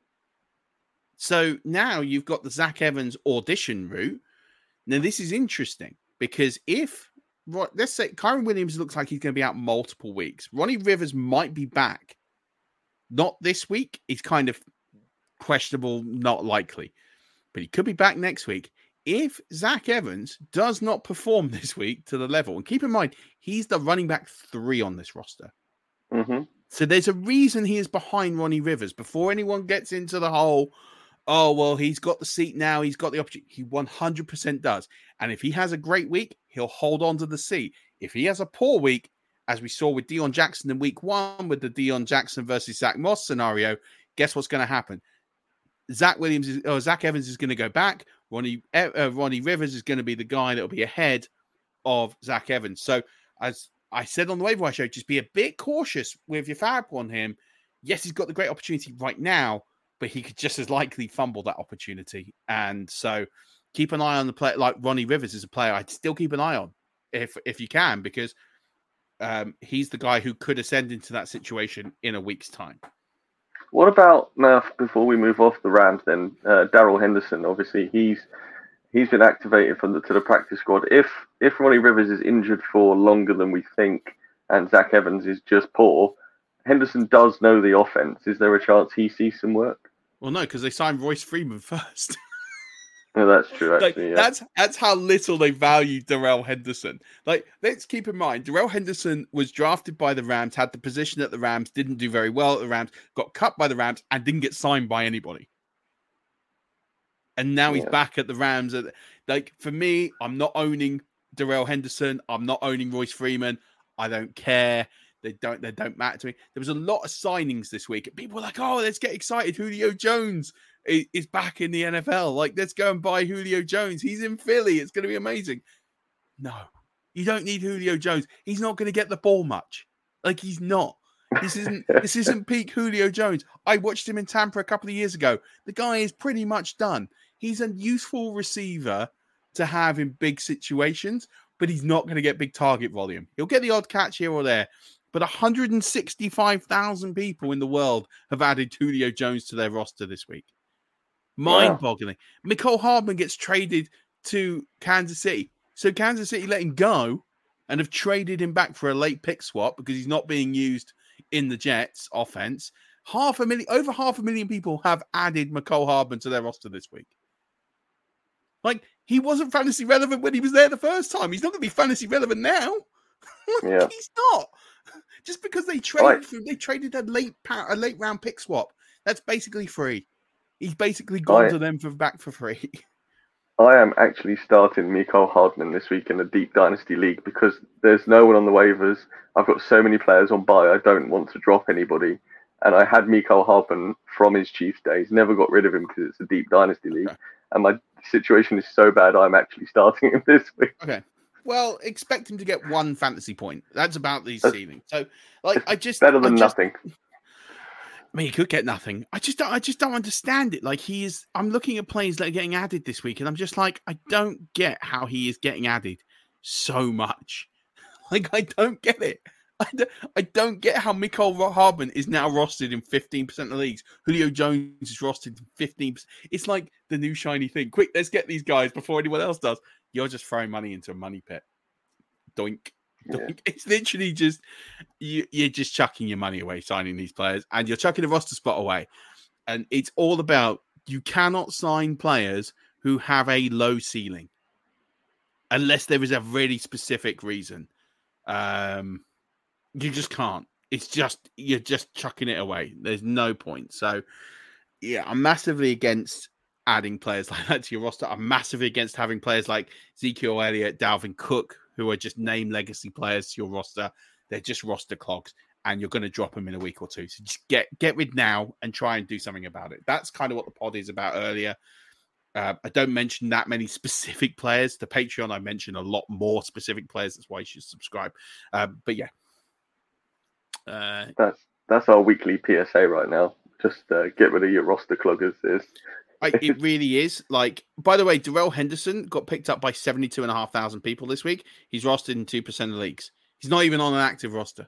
So now you've got the Zach Evans audition route. Now this is interesting because if, let's say Kyron Williams looks like he's going to be out multiple weeks. Ronnie Rivers might be back. Not this week. He's kind of questionable, not likely. But he could be back next week. If Zach Evans does not perform this week to the level, and keep in mind, he's the running back three on this roster. Mm-hmm. So there's a reason he is behind Ronnie Rivers. Before anyone gets into the whole, oh, well, he's got the seat now, he's got the opportunity. He one hundred percent does. And if he has a great week, he'll hold on to the seat. If he has a poor week, as we saw with Deion Jackson in week one, with the Deion Jackson versus Zach Moss scenario, guess what's going to happen? Zach Williams is, or Zach Evans is going to go back. Ronnie uh, Ronnie Rivers is going to be the guy that will be ahead of Zach Evans. So, as I said on the Waiver Wire show, just be a bit cautious with your fab on him. Yes, he's got the great opportunity right now, but he could just as likely fumble that opportunity. And so, keep an eye on the player. Like Ronnie Rivers is a player I'd still keep an eye on if if you can, because um, he's the guy who could ascend into that situation in a week's time. What about now? Before we move off the Rams, then uh, Darrell Henderson. Obviously, he's he's been activated from the to the practice squad. If if Ronnie Rivers is injured for longer than we think, and Zach Evans is just poor, Henderson does know the offense. Is there a chance he sees some work? Well, no, because they signed Royce Freeman first. No, that's true. Actually, like, yeah. That's that's how little they value Darrell Henderson. Like, let's keep in mind, Darrell Henderson was drafted by the Rams, had the position at the Rams, didn't do very well at the Rams, got cut by the Rams, and didn't get signed by anybody. And now he's yeah. back at the Rams. Like, for me, I'm not owning Darrell Henderson. I'm not owning Royce Freeman. I don't care. They don't. They don't matter to me. There was a lot of signings this week. People were like, "Oh, let's get excited! Julio Jones is back in the N F L. Like, let's go and buy Julio Jones. He's in Philly. It's going to be amazing." No, you don't need Julio Jones. He's not going to get the ball much. Like, he's not. This isn't. This isn't peak Julio Jones. I watched him in Tampa a couple of years ago. The guy is pretty much done. He's a useful receiver to have in big situations, but he's not going to get big target volume. He'll get the odd catch here or there. But one hundred sixty-five thousand people in the world have added Julio Jones to their roster this week. Mind-boggling. Yeah. Mecole Hardman gets traded to Kansas City. So Kansas City let him go and have traded him back for a late pick swap because he's not being used in the Jets offense. Half a million, over half a million people have added Mecole Hardman to their roster this week. Like, he wasn't fantasy relevant when he was there the first time. He's not going to be fantasy relevant now. Yeah. He's not. Just because they traded right. for, they traded a late a late round pick swap. That's basically free. He's basically gone I, to them for back for free. I am actually starting Mecole Hardman this week in a deep dynasty league because there's no one on the waivers. I've got so many players on bye. I don't want to drop anybody. And I had Mecole Hardman from his Chiefs days. Never got rid of him because it's a deep dynasty league. Okay. And my situation is so bad, I'm actually starting him this week. Okay. Well, expect him to get one fantasy point. That's about the ceiling. So, like, I just better than just, nothing. I mean, he could get nothing. I just, don't, I just don't understand it. Like, he is. I'm looking at players that are getting added this week, and I'm just like, I don't get how he is getting added so much. Like, I don't get it. I don't, I don't get how Mecole Hardman is now rostered in fifteen percent of leagues. Julio Jones is rostered in fifteen percent. It's like the new shiny thing. Quick, let's get these guys before anyone else does. You're just throwing money into a money pit. Doink. Doink. Yeah. It's literally just, you, you're just chucking your money away signing these players, and you're chucking a roster spot away. And it's all about, you cannot sign players who have a low ceiling unless there is a really specific reason. Um... You just can't. It's just, you're just chucking it away. There's no point. So, yeah, I'm massively against adding players like that to your roster. I'm massively against having players like Ezekiel Elliott, Dalvin Cook, who are just name legacy players to your roster. They're just roster clogs, and you're going to drop them in a week or two. So just get, get rid now and try and do something about it. That's kind of what the pod is about earlier. Uh, I don't mention that many specific players. The Patreon, I mention a lot more specific players. That's why you should subscribe. Um, but yeah. Uh, that's that's our weekly P S A right now. Just uh, get rid of your roster cloggers. Is I, it really is. Like, by the way, Darrell Henderson got picked up by seventy-two and a half thousand people this week. He's rostered in two percent of leagues. He's not even on an active roster.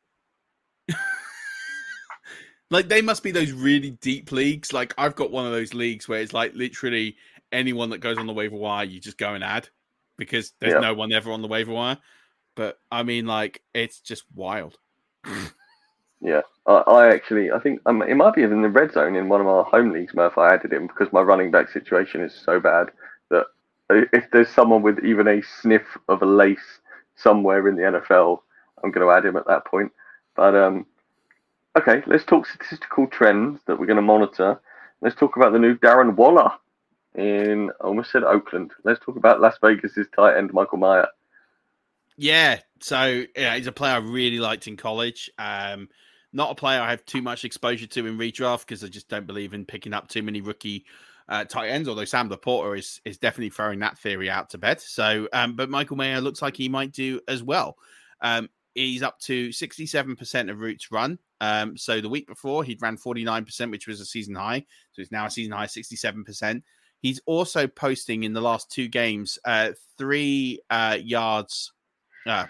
Like, they must be those really deep leagues. Like, I've got one of those leagues where it's like literally anyone that goes on the waiver wire, you just go and add because there's yeah. no one ever on the waiver wire. But I mean, like, it's just wild. Yeah, I, I actually, I think um, it might be in the red zone in one of our home leagues, Murph. I added him because my running back situation is so bad that if there's someone with even a sniff of a lace somewhere in the N F L, I'm going to add him at that point. But, um, okay, let's talk statistical trends that we're going to monitor. Let's talk about the new Darren Waller in, I almost said Oakland. Let's talk about Las Vegas's tight end, Michael Mayer. Yeah, so yeah, he's a player I really liked in college. Um, not a player I have too much exposure to in redraft because I just don't believe in picking up too many rookie uh, tight ends, although Sam Laporta is is definitely throwing that theory out to bed. So, um, but Michael Mayer looks like he might do as well. Um, he's up to sixty-seven percent of routes run. Um, so the week before, he'd ran forty-nine percent, which was a season high. So it's now a season high, sixty-seven percent. He's also posting in the last two games, uh, three uh, yards. Uh,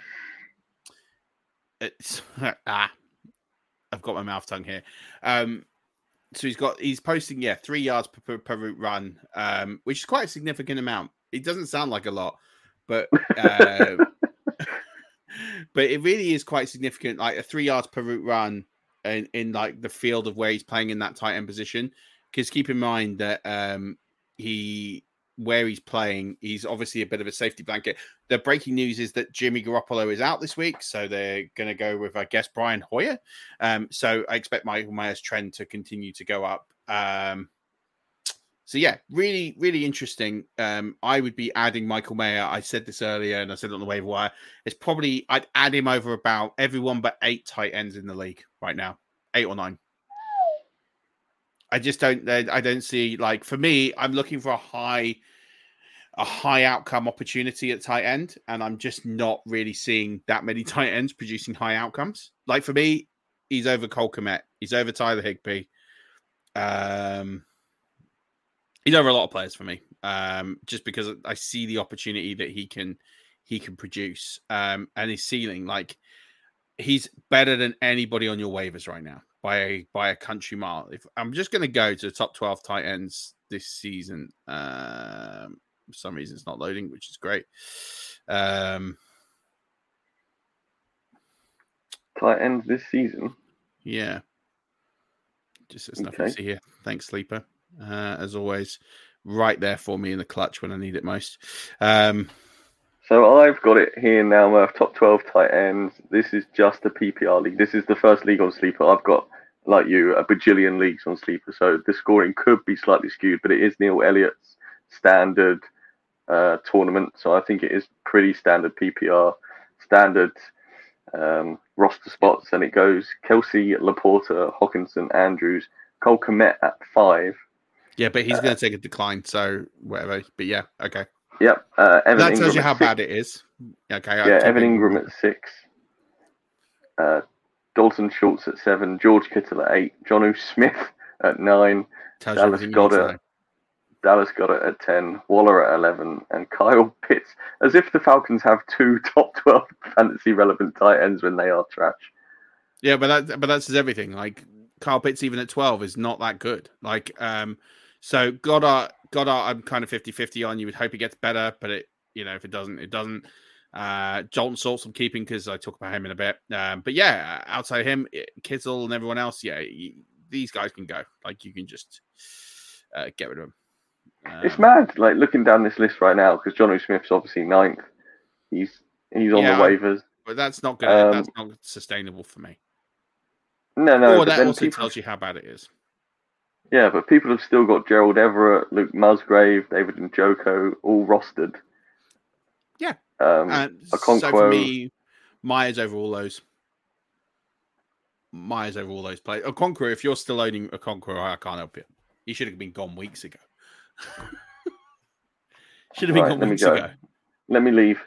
it's, ah, I've got my mouth tongue here. Um, so he's got he's posting yeah three yards per, per, per route run, um, which is quite a significant amount. It doesn't sound like a lot, but uh, but it really is quite significant. Like a three yards per route run in, in like the field of where he's playing in that tight end position. Because keep in mind that um, he. where he's playing, he's obviously a bit of a safety blanket. The breaking news is that Jimmy Garoppolo is out this week, so they're going to go with, I guess, Brian Hoyer. Um, so I expect Michael Mayer's trend to continue to go up. Um, so, yeah, really, really interesting. Um, I would be adding Michael Mayer. I said this earlier, and I said it on the waiver wire. It's probably, I'd add him over about everyone but eight tight ends in the league right now, eight or nine. I just don't. I don't see like for me. I'm looking for a high, a high outcome opportunity at tight end, and I'm just not really seeing that many tight ends producing high outcomes. Like for me, he's over Cole Kmet. He's over Tyler Higbee. Um, he's over a lot of players for me. Um, just because I see the opportunity that he can, he can produce. Um, and his ceiling, like he's better than anybody on your waivers right now. By a, by a country mile. If I'm just going to go to the top twelve tight ends this season. Um, for some reason, it's not loading, which is great. Um, tight ends this season? Yeah. Just there's nothing okay. to see here. Thanks, Sleeper. Uh, as always, right there for me in the clutch when I need it most. Um, so I've got it here now, Murph, top twelve tight ends. This is just a P P R league. This is the first league on Sleeper. I've got, like you, a bajillion leagues on Sleeper. So the scoring could be slightly skewed, but it is Neil Elliott's standard uh, tournament. So I think it is pretty standard P P R, standard um, roster spots. And it goes Kelsey, Laporta, Hockenson, Andrews, Cole Kmet at five. Yeah, but he's uh, going to take a decline. So whatever. But yeah, okay. Yep. Uh, Evan that Ingram tells you how six. bad it is. Okay. Yeah, Evan Ingram at six. Uh, Dalton Schultz at seven. George Kittle at eight. Jonnu Smith at nine. Tells Dallas Goedert. Dallas Goedert at ten, Waller at eleven, and Kyle Pitts. As if the Falcons have two top twelve fantasy relevant tight ends when they are trash. Yeah, but that but that says everything. Like Kyle Pitts, even at twelve, is not that good. Like, um, so Goddard, Goddard, I'm kind of fifty-fifty on. You would hope he gets better, but it, you know, if it doesn't, it doesn't. Uh, Jolton Salt's I'm keeping because I talk about him in a bit. Um, but yeah, outside of him, Kittle and everyone else, yeah, you, these guys can go. Like, you can just uh, get rid of them. Um, it's mad. Like looking down this list right now, because Jonnu Smith's obviously ninth. He's he's on yeah, the waivers, but that's not good. Um, that's not sustainable for me. No, no. Or that also people, tells you how bad it is. Yeah, but people have still got Gerald Everett, Luke Musgrave, David Njoku, all rostered. Yeah. Um, and Okonkwo. So for me, Myers over all those. Myers over all those players. Okonkwo, if you're still owning Okonkwo, I can't help you. He should have been gone weeks ago. should have been right, gone let weeks me go. ago. Let me leave.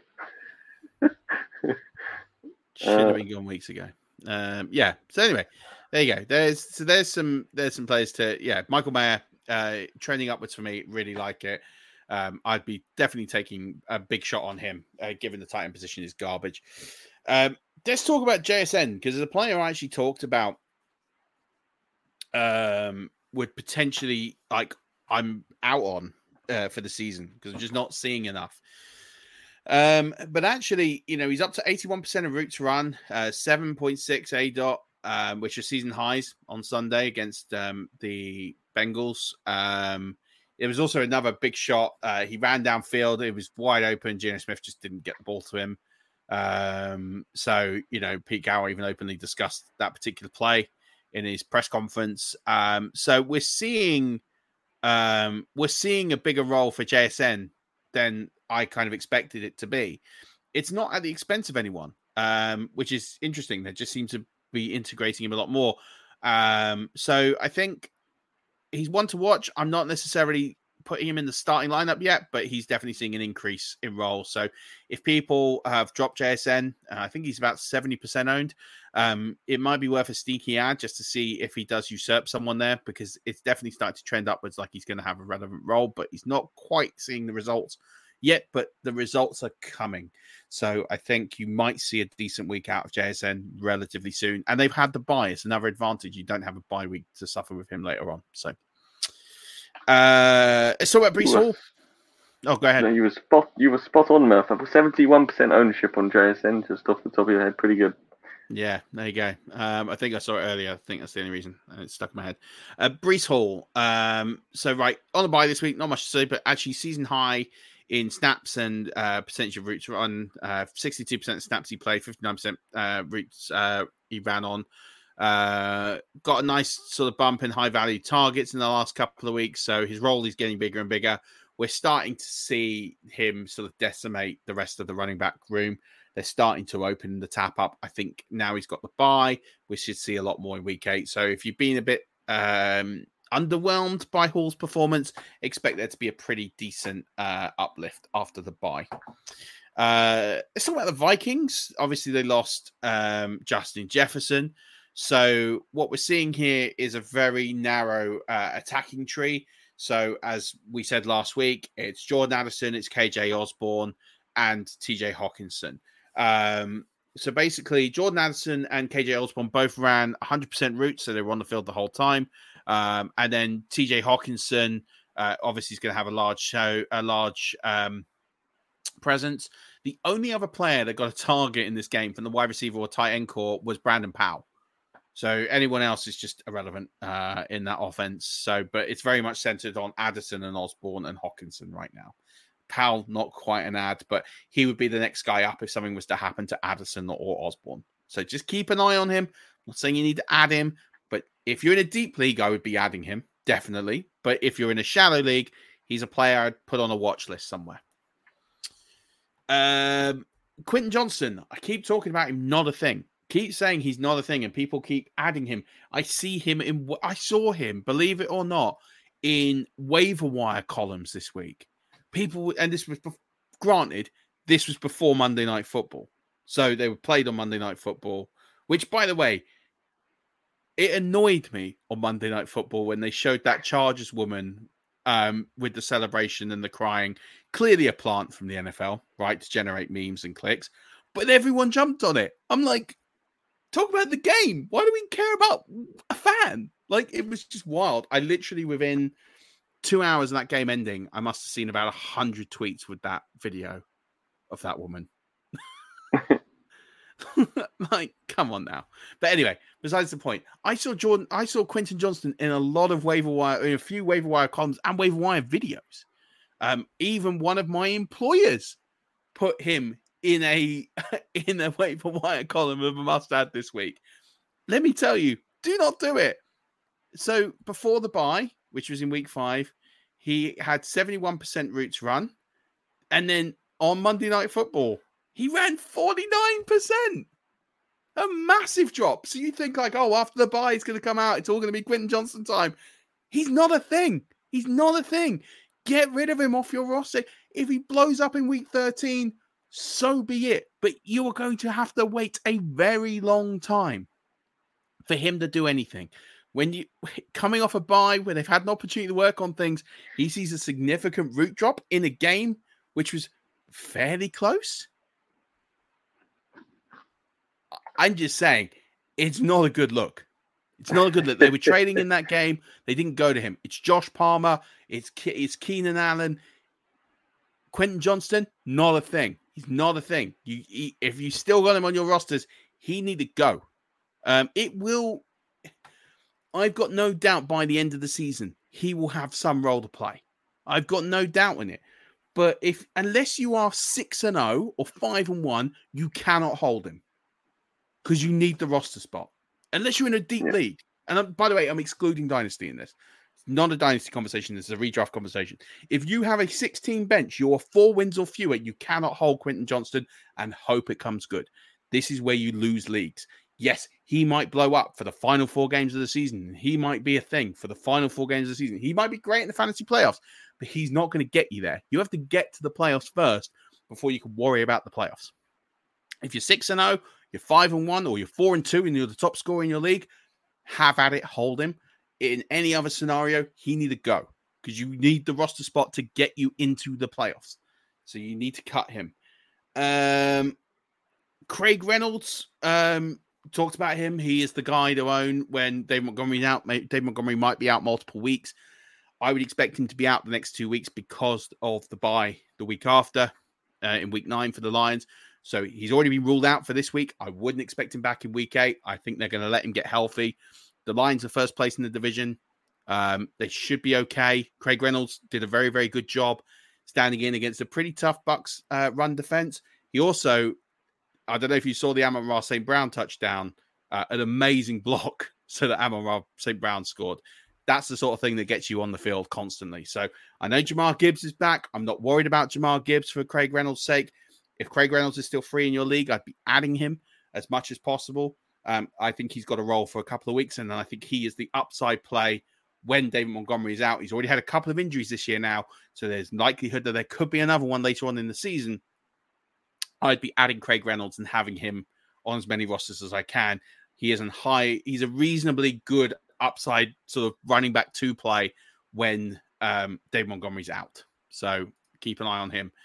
should have been gone weeks ago. Um, yeah. So anyway, there you go. There's so there's some there's some players to yeah. Michael Mayer uh, trending upwards for me. Really like it. Um, I'd be definitely taking a big shot on him, uh, given the tight end position is garbage. Um, let's talk about J S N because the player I actually talked about um, would potentially like I'm out on uh, for the season because I'm just not seeing enough. Um, but actually, you know, he's up to eighty-one percent of routes run, uh, seven point six A dot, um, which are season highs on Sunday against um, the Bengals. Um, it was also another big shot. Uh, he ran downfield. It was wide open. Geno Smith just didn't get the ball to him. Um, so, you know, Pete Gower even openly discussed that particular play in his press conference. Um, so we're seeing, um, we're seeing a bigger role for J S N than I kind of expected it to be. It's not at the expense of anyone, um, which is interesting. They just seem to be integrating him a lot more. Um, so I think he's one to watch. I'm not necessarily putting him in the starting lineup yet, but he's definitely seeing an increase in role. So if people have dropped J S N, uh, I think he's about seventy percent owned. Um, it might be worth a sneaky ad just to see if he does usurp someone there, because it's definitely starting to trend upwards like he's going to have a relevant role, but he's not quite seeing the results yet, but the results are coming. So I think you might see a decent week out of J S N relatively soon. And they've had the bye. It's another advantage. You don't have a bye week to suffer with him later on. So uh let's talk about Breece Hall. Oh, go ahead. No, you were spot you were spot on, Murph. seventy-one percent ownership on J S N, just off the top of your head. Pretty good. Yeah, there you go. Um, I think I saw it earlier. I think that's the only reason. And it stuck in my head. Uh, Breece Hall. Um, so, right, on the bye this week, not much to say, but actually season high in snaps and uh, percentage of routes run. Uh, sixty-two percent of snaps he played, fifty-nine percent uh, routes uh, he ran on. Uh, got a nice sort of bump in high-value targets in the last couple of weeks, so his role is getting bigger and bigger. We're starting to see him sort of decimate the rest of the running back room. They're starting to open the tap up. I think now he's got the bye, we should see a lot more in week eight. So if you've been a bit um, underwhelmed by Hall's performance, expect there to be a pretty decent uh, uplift after the bye. Uh, let's talk about the Vikings. Obviously, they lost um, Justin Jefferson. So what we're seeing here is a very narrow uh, attacking tree. So as we said last week, it's Jordan Addison, it's K J Osborne, and T J Hawkinson. Um, so basically, Jordan Addison and K J Osborne both ran one hundred percent routes, so they were on the field the whole time. Um, and then T J Hawkinson, uh, obviously, is going to have a large show, a large um, presence. The only other player that got a target in this game from the wide receiver or tight end core was Brandon Powell. So anyone else is just irrelevant uh, in that offense. So, but it's very much centered on Addison and Osborne and Hawkinson right now. Powell, not quite an ad, but he would be the next guy up if something was to happen to Addison or Osborne. So just keep an eye on him. I'm not saying you need to add him, but if you're in a deep league, I would be adding him, definitely. But if you're in a shallow league, he's a player I'd put on a watch list somewhere. Um, Quentin Johnston, I keep talking about him, not a thing. Keep saying he's not a thing, and people keep adding him. I see him in. I saw him, believe it or not, in waiver wire columns this week. People, and this was granted, this was before Monday Night Football, so they were played on Monday Night Football. Which, by the way, it annoyed me on Monday Night Football when they showed that Chargers woman um, with the celebration and the crying. Clearly a plant from the N F L, right, to generate memes and clicks. But everyone jumped on it. I'm like, talk about the game. Why do we care about a fan? Like, it was just wild. I literally, within two hours of that game ending, I must have seen about one hundred tweets with that video of that woman. Like, come on now. But anyway, besides the point, I saw Jordan, I saw Quentin Johnston in a lot of waiver wire, in a few waiver wire columns and waiver wire videos. Um, even one of my employers put him in a in a waiver wire column of a must add this week. Let me tell you, do not do it. So before the bye, which was in week five, he had seventy-one percent routes run, and then on Monday Night Football, he ran forty-nine percent. A massive drop. So you think like, oh, after the bye, it's going to come out. It's all going to be Quentin Johnston time. He's not a thing. He's not a thing. Get rid of him off your roster. If he blows up in week thirteen, so be it. But you are going to have to wait a very long time for him to do anything. When you coming off a bye, where they've had an opportunity to work on things, he sees a significant route drop in a game which was fairly close. I'm just saying, it's not a good look. It's not a good look. They were trading in that game. They didn't go to him. It's Josh Palmer. It's Ke- it's Keenan Allen. Quentin Johnston, not a thing. He's not a thing. You, he, if you still got him on your rosters, he need to go. Um, it will. I've got no doubt by the end of the season, he will have some role to play. I've got no doubt in it. But if unless you are six and zero or five and one, you cannot hold him. Because you need the roster spot. Unless you're in a deep yeah. league. And I'm, by the way, I'm excluding Dynasty in this. It's not a Dynasty conversation. This is a redraft conversation. If you have a sixteen bench, you're four wins or fewer, you cannot hold Quentin Johnston and hope it comes good. This is where you lose leagues. Yes, he might blow up for the final four games of the season. He might be a thing for the final four games of the season. He might be great in the fantasy playoffs, but he's not going to get you there. You have to get to the playoffs first before you can worry about the playoffs. If you're six and zero, you're five and one, or you're four and two, and you're the top scorer in your league, have at it, hold him. In any other scenario, he need to go because you need the roster spot to get you into the playoffs. So you need to cut him. Um, Craig Reynolds, um, talked about him. He is the guy to own when Dave Montgomery's out. Dave Montgomery might be out multiple weeks. I would expect him to be out the next two weeks because of the bye the week after, uh, in week nine for the Lions. So he's already been ruled out for this week. I wouldn't expect him back in week eight. I think they're going to let him get healthy. The Lions are first place in the division. Um, they should be okay. Craig Reynolds did a very, very good job standing in against a pretty tough Bucs uh, run defense. He also, I don't know if you saw the Amon-Ra Saint Brown touchdown, uh, an amazing block so that Amon-Ra Saint Brown scored. That's the sort of thing that gets you on the field constantly. So I know Jahmyr Gibbs is back. I'm not worried about Jahmyr Gibbs for Craig Reynolds' sake. If Craig Reynolds is still free in your league, I'd be adding him as much as possible. Um, I think he's got a role for a couple of weeks, and I think he is the upside play when David Montgomery is out. He's already had a couple of injuries this year now, so there's likelihood that there could be another one later on in the season. I'd be adding Craig Reynolds and having him on as many rosters as I can. He is a high, he's a reasonably good upside sort of running back to play when um, David Montgomery's out. So keep an eye on him.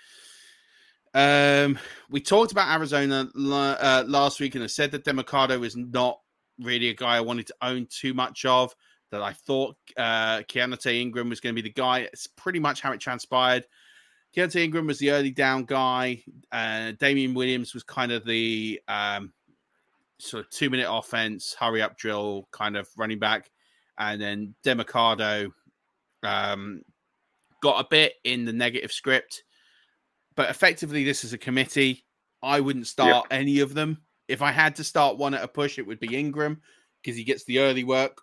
Um, we talked about Arizona uh, last week, and I said that Demercado is not really a guy I wanted to own too much of, that I thought uh, Keontae Ingram was going to be the guy. It's pretty much how it transpired. Keontae Ingram was the early down guy. Uh, Damian Williams was kind of the um, sort of two-minute offense, hurry-up drill kind of running back. And then Demercado um, got a bit in the negative script. But effectively, this is a committee. I wouldn't start yep. any of them. If I had to start one at a push, it would be Ingram because he gets the early work.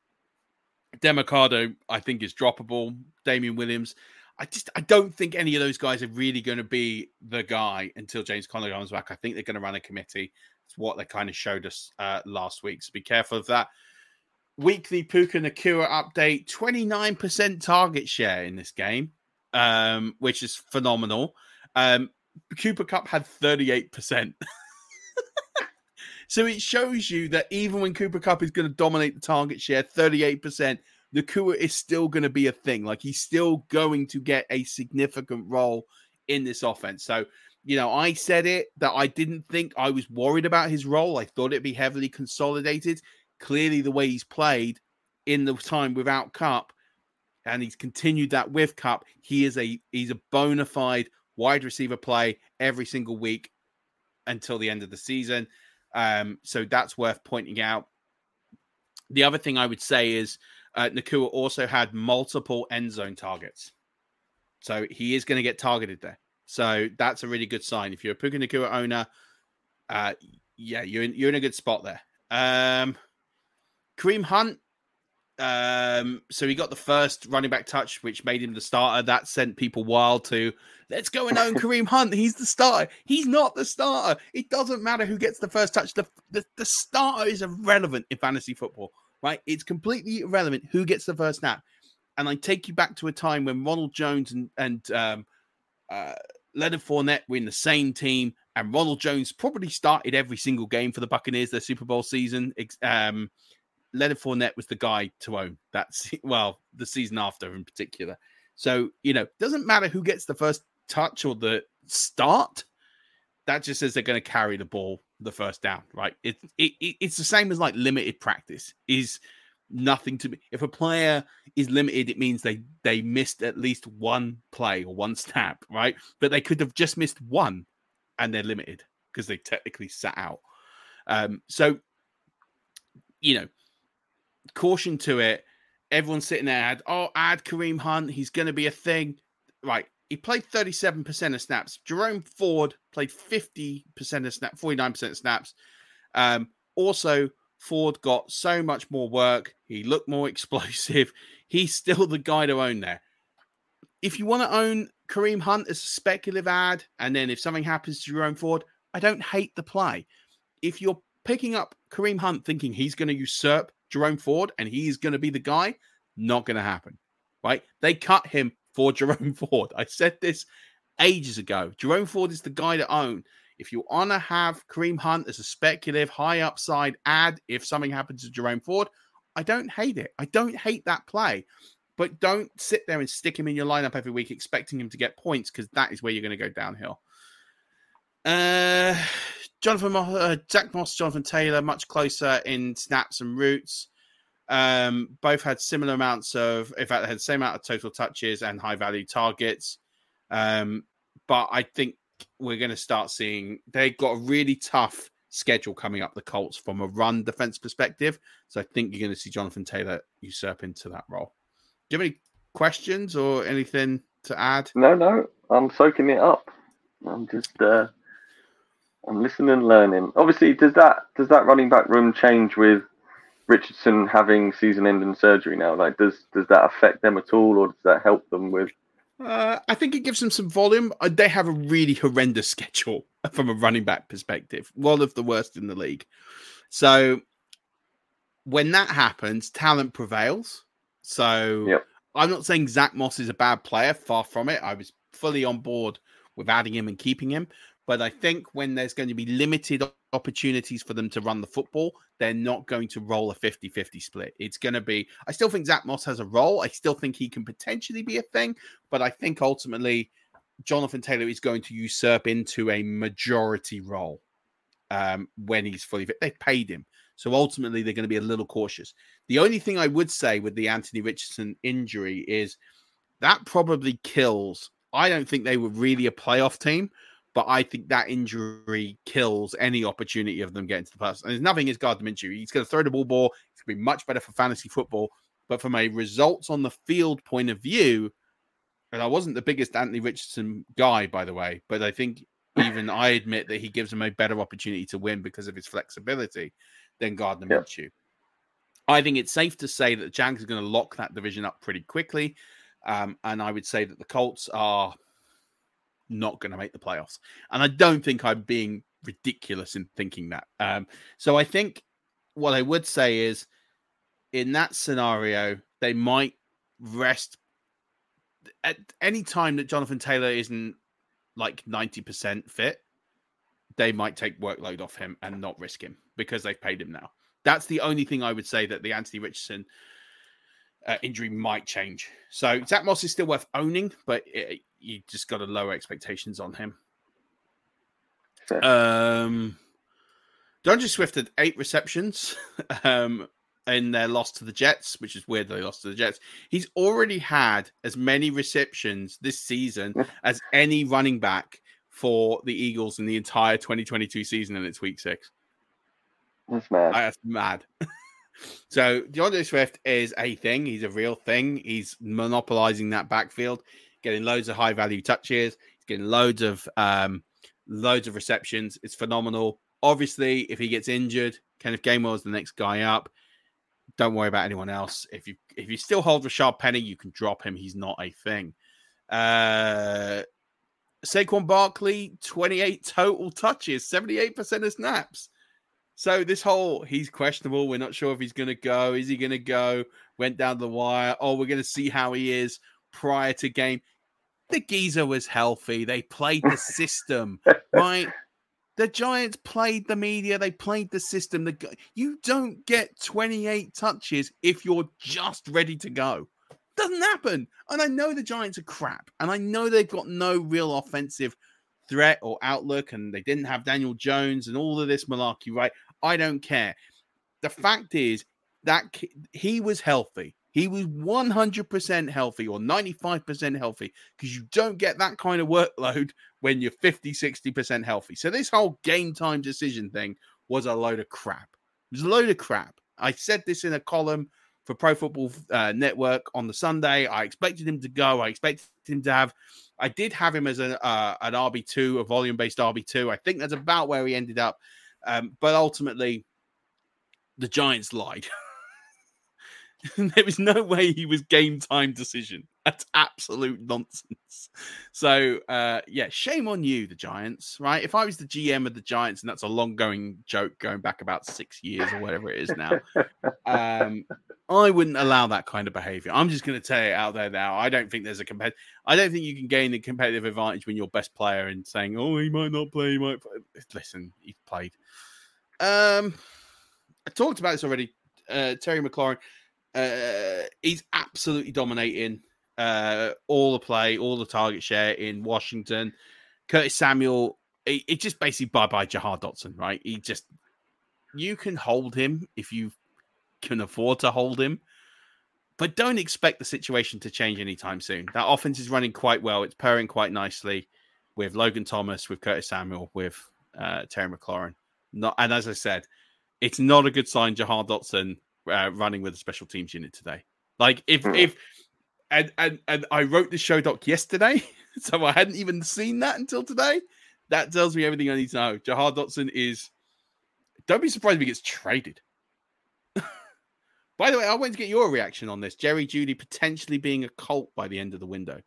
Demercado, I think, is droppable. Damian Williams, I just I don't think any of those guys are really going to be the guy until James Conner comes back. I think they're going to run a committee. It's what they kind of showed us uh, last week. So be careful of that. Weekly Puka Nacua update, twenty-nine percent target share in this game, um, which is phenomenal. Um, Cooper Kupp had thirty-eight percent. So it shows you that even when Cooper Kupp is going to dominate the target share, thirty-eight percent Nacua is still going to be a thing. Like, he's still going to get a significant role in this offense. So, you know, I said it that I didn't think I was worried about his role. I thought it'd be heavily consolidated. Clearly, the way he's played in the time without Kupp, and he's continued that with Kupp, he is a he's a bona fide wide receiver play every single week until the end of the season. Um, so that's worth pointing out. The other thing I would say is uh, Nacua also had multiple end zone targets. So he is going to get targeted there. So that's a really good sign. If you're a Puka Nacua owner, uh, yeah, you're in, you're in a good spot there. Um, Kareem Hunt. Um, so he got the first running back touch, which made him the starter. That sent people wild to, let's go and own Kareem Hunt. He's the starter. He's not the starter. It doesn't matter who gets the first touch. The, the, the starter is irrelevant in fantasy football, right? It's completely irrelevant who gets the first snap. And I take you back to a time when Ronald Jones and, and um, uh, Leonard Fournette were in the same team, and Ronald Jones probably started every single game for the Buccaneers their Super Bowl season. Um, Leonard Fournette was the guy to own. That's, well, the season after in particular. So, you know, doesn't matter who gets the first touch or the start. That just says they're going to carry the ball the first down, right? It, it, it it's the same as like limited practice is nothing to me. If a player is limited, it means they they missed at least one play or one snap, right? But they could have just missed one and they're limited because they technically sat out. Um, so, you know, caution to it. Everyone's sitting there, add, oh, add Kareem Hunt. He's going to be a thing. Right. He played thirty-seven percent of snaps. Jerome Ford played fifty percent of snaps, forty-nine percent of snaps. Um, also, Ford got so much more work. He looked more explosive. He's still the guy to own there. If you want to own Kareem Hunt as a speculative ad, and then if something happens to Jerome Ford, I don't hate the play. If you're picking up Kareem Hunt thinking he's going to usurp Jerome Ford and he's going to be the guy, not going to happen, right? They cut him for Jerome Ford. I said this ages ago. Jerome Ford is the guy to own. If you want to have Kareem Hunt as a speculative, high upside ad, if something happens to Jerome Ford, I don't hate it. I don't hate that play. But don't sit there and stick him in your lineup every week expecting him to get points, because that is where you're going to go downhill. Uh, Jonathan Moss, uh, Zach Moss, Jonathan Taylor, much closer in snaps and routes. Um, both had similar amounts of, in fact, they had the same amount of total touches and high-value targets. Um, but I think we're going to start seeing, they've got a really tough schedule coming up, the Colts, from a run defense perspective. So I think you're going to see Jonathan Taylor usurp into that role. Do you have any questions or anything to add? No, no, I'm soaking it up. I'm just, uh, I'm listening and learning. Obviously, does that does that running back room change with Richardson having season-ending surgery now? Like, does does that affect them at all, or does that help them with? Uh, I think it gives them some volume. Uh, they have a really horrendous schedule from a running back perspective, one of the worst in the league. So when that happens, talent prevails. So yep. I'm not saying Zach Moss is a bad player, far from it. I was fully on board with adding him and keeping him. But I think when there's going to be limited opportunities for them to run the football, they're not going to roll a fifty-fifty split. It's going to be, I still think Zach Moss has a role. I still think he can potentially be a thing. But I think ultimately Jonathan Taylor is going to usurp into a majority role um, when he's fully fit. They paid him. So ultimately they're going to be a little cautious. The only thing I would say with the Anthony Richardson injury is that probably kills. I don't think they were really a playoff team. But I think that injury kills any opportunity of them getting to the playoffs. And there's nothing against Gardner Minshew. He's going to throw the ball more. It's going to be much better for fantasy football. But from a results on the field point of view, and I wasn't the biggest Anthony Richardson guy, by the way, but I think even I admit that he gives them a better opportunity to win because of his flexibility than Gardner yep. Minshew. I think it's safe to say that the Jags are going to lock that division up pretty quickly. Um, and I would say that the Colts are not going to make the playoffs. And I don't think I'm being ridiculous in thinking that. Um, so I think what I would say is in that scenario, they might rest at any time that Jonathan Taylor isn't like ninety percent fit. They might take workload off him and not risk him because they've paid him now. That's the only thing I would say that the Anthony Richardson uh, injury might change. So Zach Moss is still worth owning, but it, you just got to lower expectations on him. Sure. Um, DeAndre Swift had eight receptions um, in their loss to the Jets, which is weird they lost to the Jets. He's already had as many receptions this season as any running back for the Eagles in the entire twenty twenty-two season, and it's week six. That's mad. That's mad. So DeAndre Swift is a thing. He's a real thing. He's monopolizing that backfield, getting loads of high value touches. He's getting loads of um, loads of receptions. It's phenomenal. Obviously, if he gets injured, Kenneth Gainwell is the next guy up. Don't worry about anyone else. If you if you still hold Rashard Penny, you can drop him. He's not a thing. Uh, Saquon Barkley, twenty-eight total touches, seventy-eight percent of snaps. So this whole, he's questionable. We're not sure if he's going to go. Is he going to go? Went down the wire. Oh, we're going to see how he is prior to game. The geezer was healthy. They played the system, right? The Giants played the media. They played the system. The, you don't get twenty-eight touches if you're just ready to go. Doesn't happen. And I know the Giants are crap. And I know they've got no real offensive threat or outlook. And they didn't have Daniel Jones and all of this malarkey, right? I don't care. The fact is that he was healthy. He was one hundred percent healthy or ninety-five percent healthy because you don't get that kind of workload when you're fifty, sixty percent healthy. So this whole game time decision thing was a load of crap. It was a load of crap. I said this in a column for Pro Football uh, Network on the Sunday. I expected him to go. I expected him to have, I did have him as an, uh, an R B two, a volume-based R B two. I think that's about where he ended up. Um, but ultimately, the Giants lied. There was no way he was game time decision. That's absolute nonsense. So, uh, yeah, shame on you, the Giants, right? If I was the G M of the Giants, and that's a long-going joke going back about six years or whatever it is now, um, I wouldn't allow that kind of behavior. I'm just going to tell it out there now. I don't think there's a competitive. I don't think you can gain a competitive advantage when you're best player and saying, "Oh, he might not play. He might play." Listen, he played. Um, I talked about this already. Uh, Terry McLaurin. Uh, he's absolutely dominating uh, all the play, all the target share in Washington. Curtis Samuel, it, it just basically bye-bye Jahan Dotson, right? He just, you can hold him if you can afford to hold him, but don't expect the situation to change anytime soon. That offense is running quite well. It's pairing quite nicely with Logan Thomas, with Curtis Samuel, with uh, Terry McLaurin. Not, and as I said, it's not a good sign Jahan Dotson Uh, running with a special teams unit today. Like if if and, and and I wrote the show doc yesterday, so I hadn't even seen that until today. That tells me everything I need to know. Jahan Dotson is, don't be surprised if he gets traded. By the way, I want to get your reaction on this. Jerry Jeudy potentially being a Colt by the end of the window.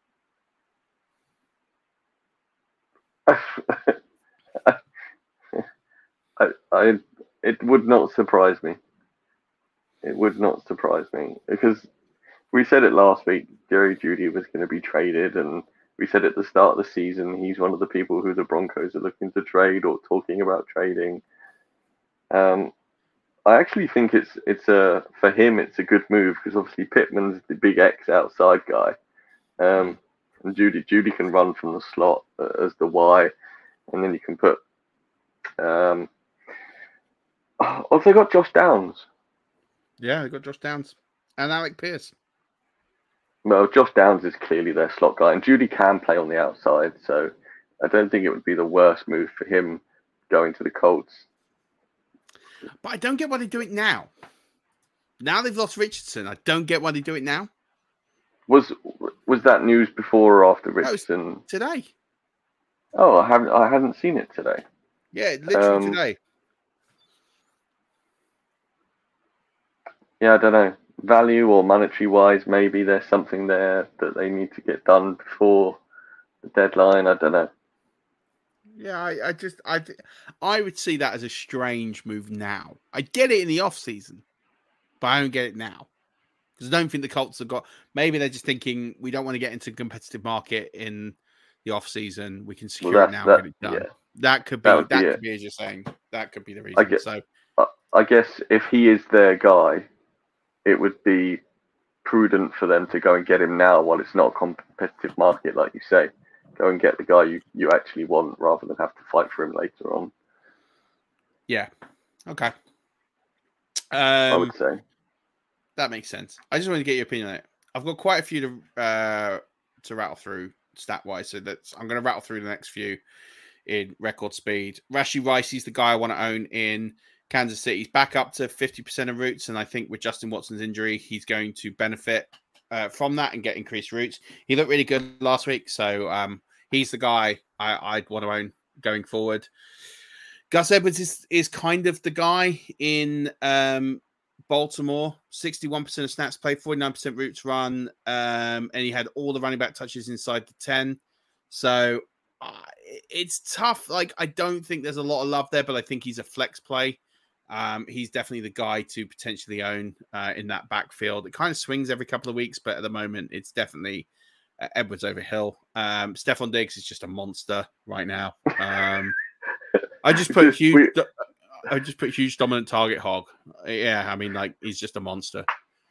I, I it would not surprise me. It would not surprise me because we said it last week. Jerry Jeudy was going to be traded, and we said at the start of the season he's one of the people who the Broncos are looking to trade or talking about trading. Um, I actually think it's it's a for him it's a good move because obviously Pittman's the big X outside guy, um, and Jeudy Jeudy can run from the slot as the Y, and then you can put. Um, oh, have they got Josh Downs? Yeah, they got Josh Downs and Alec Pierce. Well, Josh Downs is clearly their slot guy, and Jeudy can play on the outside, so I don't think it would be the worst move for him going to the Colts. But I don't get why they do it now. Now they've lost Richardson. I don't get why they do it now. Was was that news before or after Richardson? Today. Oh, I haven't. I hadn't seen it today. Yeah, literally um, today. Yeah, I don't know. Value or monetary wise, maybe there's something there that they need to get done before the deadline. I don't know. Yeah, I, I just I I would see that as a strange move now. I get it in the off season, but I don't get it now because I don't think the Colts have got. Maybe they're just thinking we don't want to get into a competitive market in the off season. We can secure well, it now and get it done. Yeah. That could be that, that could be as you're saying. That could be the reason. I guess, so I, I guess if he is their guy, it would be prudent for them to go and get him now while it's not a competitive market, like you say. Go and get the guy you, you actually want rather than have to fight for him later on. Yeah. Okay. Um, I would say. That makes sense. I just wanted to get your opinion on it. I've got quite a few to uh, to rattle through stat-wise, so that's I'm going to rattle through the next few in record speed. Rashee Rice, he's the guy I want to own in Kansas City. He's back up to fifty percent of routes, and I think with Justin Watson's injury, he's going to benefit uh, from that and get increased routes. He looked really good last week, so um, he's the guy I, I'd want to own going forward. Gus Edwards is, is kind of the guy in um, Baltimore. sixty-one percent of snaps played, forty-nine percent routes run, um, and he had all the running back touches inside the ten. So uh, it's tough. Like, I don't think there's a lot of love there, but I think he's a flex play. Um, he's definitely the guy to potentially own uh, in that backfield. It kind of swings every couple of weeks, but at the moment, it's definitely uh, Edwards over Hill. Um, Stephon Diggs is just a monster right now. Um, I just put huge. I just put huge dominant target hog. Yeah, I mean, like, he's just a monster.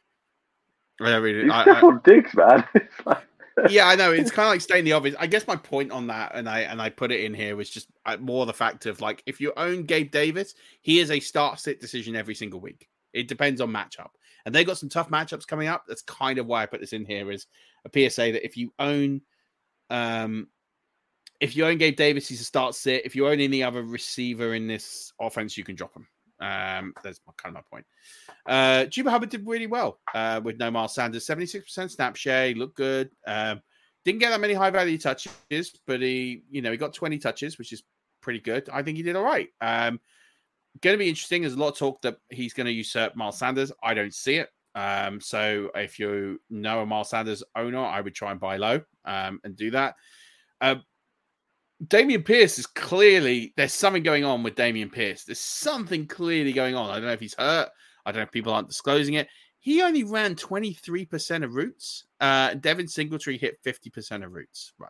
I don't really. I, Stephon Diggs, man. It's like... yeah, I know. It's kind of like stating the obvious. I guess my point on that, and I and I put it in here, was just more the fact of, like, if you own Gabe Davis, he is a start-sit decision every single week. It depends on matchup. And they got some tough matchups coming up. That's kind of why I put this in here, is a P S A that if you own um, if you own Gabe Davis, he's a start-sit. If you own any other receiver in this offense, you can drop him. Um, that's my, kind of my point. Uh, Chuba Hubbard did really well uh, with no Miles Sanders. seventy-six percent snap share. He looked good. Um, didn't get that many high-value touches, but he, you know, he got twenty touches, which is pretty good. I think he did all right. Um, going to be interesting. There's a lot of talk that he's going to usurp Miles Sanders. I don't see it. Um, so if you know a Miles Sanders owner, I would try and buy low um, and do that. Uh, Dameon Pierce is clearly, there's something going on with Dameon Pierce. There's something clearly going on. I don't know if he's hurt. I don't know if people aren't disclosing it. He only ran twenty-three percent of routes. Uh, Devin Singletary hit fifty percent of routes run.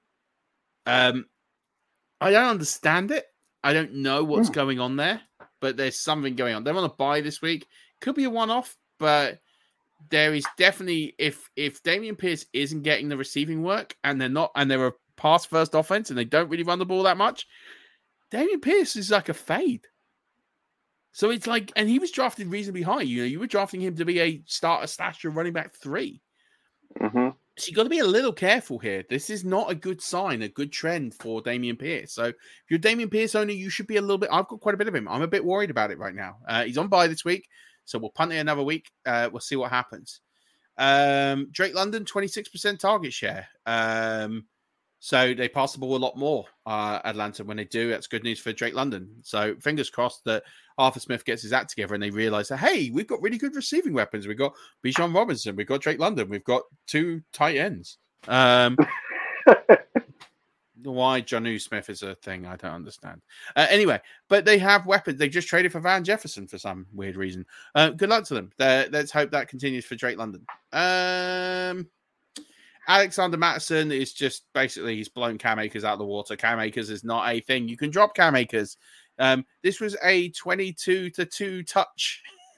Um, I don't understand it. I don't know what's mm. going on there, but there's something going on. They're on a bye this week. Could be a one-off, but there is definitely, if if Dameon Pierce isn't getting the receiving work and they're not, and they're a pass first offense and they don't really run the ball that much, Dameon Pierce is like a fade. So it's like, and he was drafted reasonably high. You know, you were drafting him to be a starter stash running back three. Mm-hmm. So you got to be a little careful here. This is not a good sign, a good trend for Dameon Pierce. So if you're a Dameon Pierce owner, you should be a little bit, I've got quite a bit of him. I'm a bit worried about it right now. Uh, he's on bye this week, so we'll punt it another week. Uh, we'll see what happens. Um, Drake London, twenty-six percent target share. Um, So they pass the ball a lot more, uh, Atlanta. When they do, that's good news for Drake London. So fingers crossed that Arthur Smith gets his act together and they realize that, hey, we've got really good receiving weapons. We've got Bijan Robinson. We've got Drake London. We've got two tight ends. Um, why Jonnu Smith is a thing, I don't understand. Uh, anyway, but they have weapons. They just traded for Van Jefferson for some weird reason. Uh, good luck to them. They're, let's hope that continues for Drake London. Um... Alexander Mattison is just basically, he's blown Cam Akers out of the water. Cam Akers is not a thing. You can drop Cam Akers. Um, this was a twenty-two to two touch.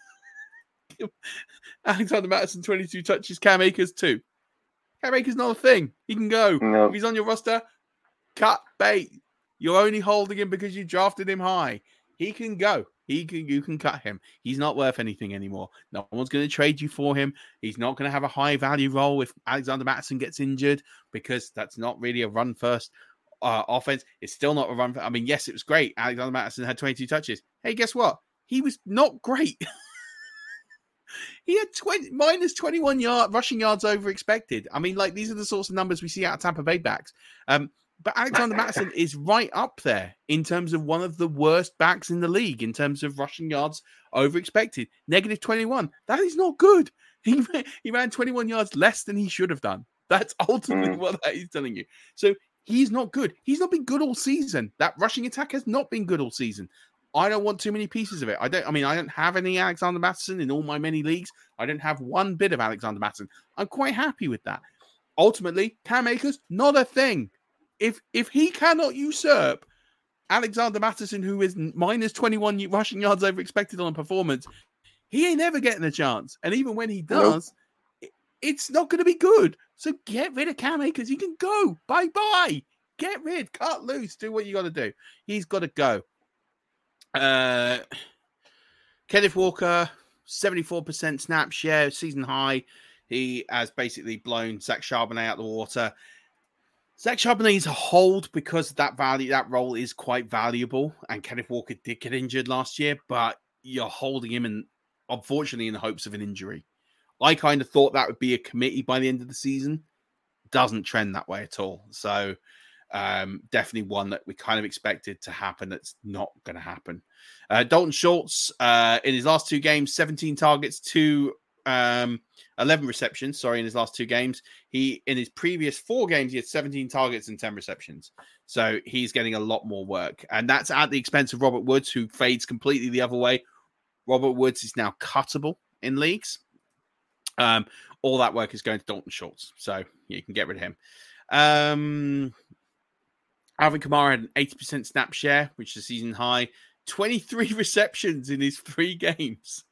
Alexander Mattison, twenty-two touches. Cam Akers, two. Cam Akers not a thing. He can go. No. If he's on your roster, cut bait. You're only holding him because you drafted him high. He can go. He can, you can cut him. He's not worth anything anymore. No one's going to trade you for him. He's not going to have a high value role if Alexander Mattison gets injured, because that's not really a run first uh, offense. It's still not a run. I mean, yes, it was great. Alexander Mattison had twenty-two touches. Hey, guess what? He was not great. He had twenty minus twenty-one yard rushing yards over expected. I mean, like, these are the sorts of numbers we see out of Tampa Bay backs. Um, But Alexander Mattison is right up there in terms of one of the worst backs in the league in terms of rushing yards over expected. Negative twenty-one. That is not good. He ran, he ran twenty-one yards less than he should have done. That's ultimately mm. what that is telling you. So he's not good. He's not been good all season. That rushing attack has not been good all season. I don't want too many pieces of it. I don't. I mean, I don't have any Alexander Mattison in all my many leagues. I don't have one bit of Alexander Mattison. I'm quite happy with that. Ultimately, Cam Akers, not a thing. If if he cannot usurp Alexander Mattison, who is minus twenty-one rushing yards over expected on a performance, he ain't ever getting a chance. And even when he does, nope. it's not going to be good. So get rid of Cam Akers. He can go. Bye-bye. Get rid. Cut loose. Do what you got to do. He's got to go. Uh, Kenneth Walker, seventy-four percent snap share, season high. He has basically blown Zach Charbonnet out the water. Zach Charbonnet is a hold because that value, that role is quite valuable. And Kenneth Walker did get injured last year, but you're holding him, in, unfortunately, in the hopes of an injury. I kind of thought that would be a committee by the end of the season. Doesn't trend that way at all. So um, definitely one that we kind of expected to happen. That's not going to happen. Uh, Dalton Schultz, uh, in his last two games, seventeen targets, two, um, eleven receptions. Sorry, in his last two games. He in his previous four games, he had seventeen targets and ten receptions. So he's getting a lot more work. And that's at the expense of Robert Woods, who fades completely the other way. Robert Woods is now cuttable in leagues. Um, all that work is going to Dalton Schultz. So you can get rid of him. Um, Alvin Kamara had an eighty percent snap share, which is a season high. twenty-three receptions in his three games.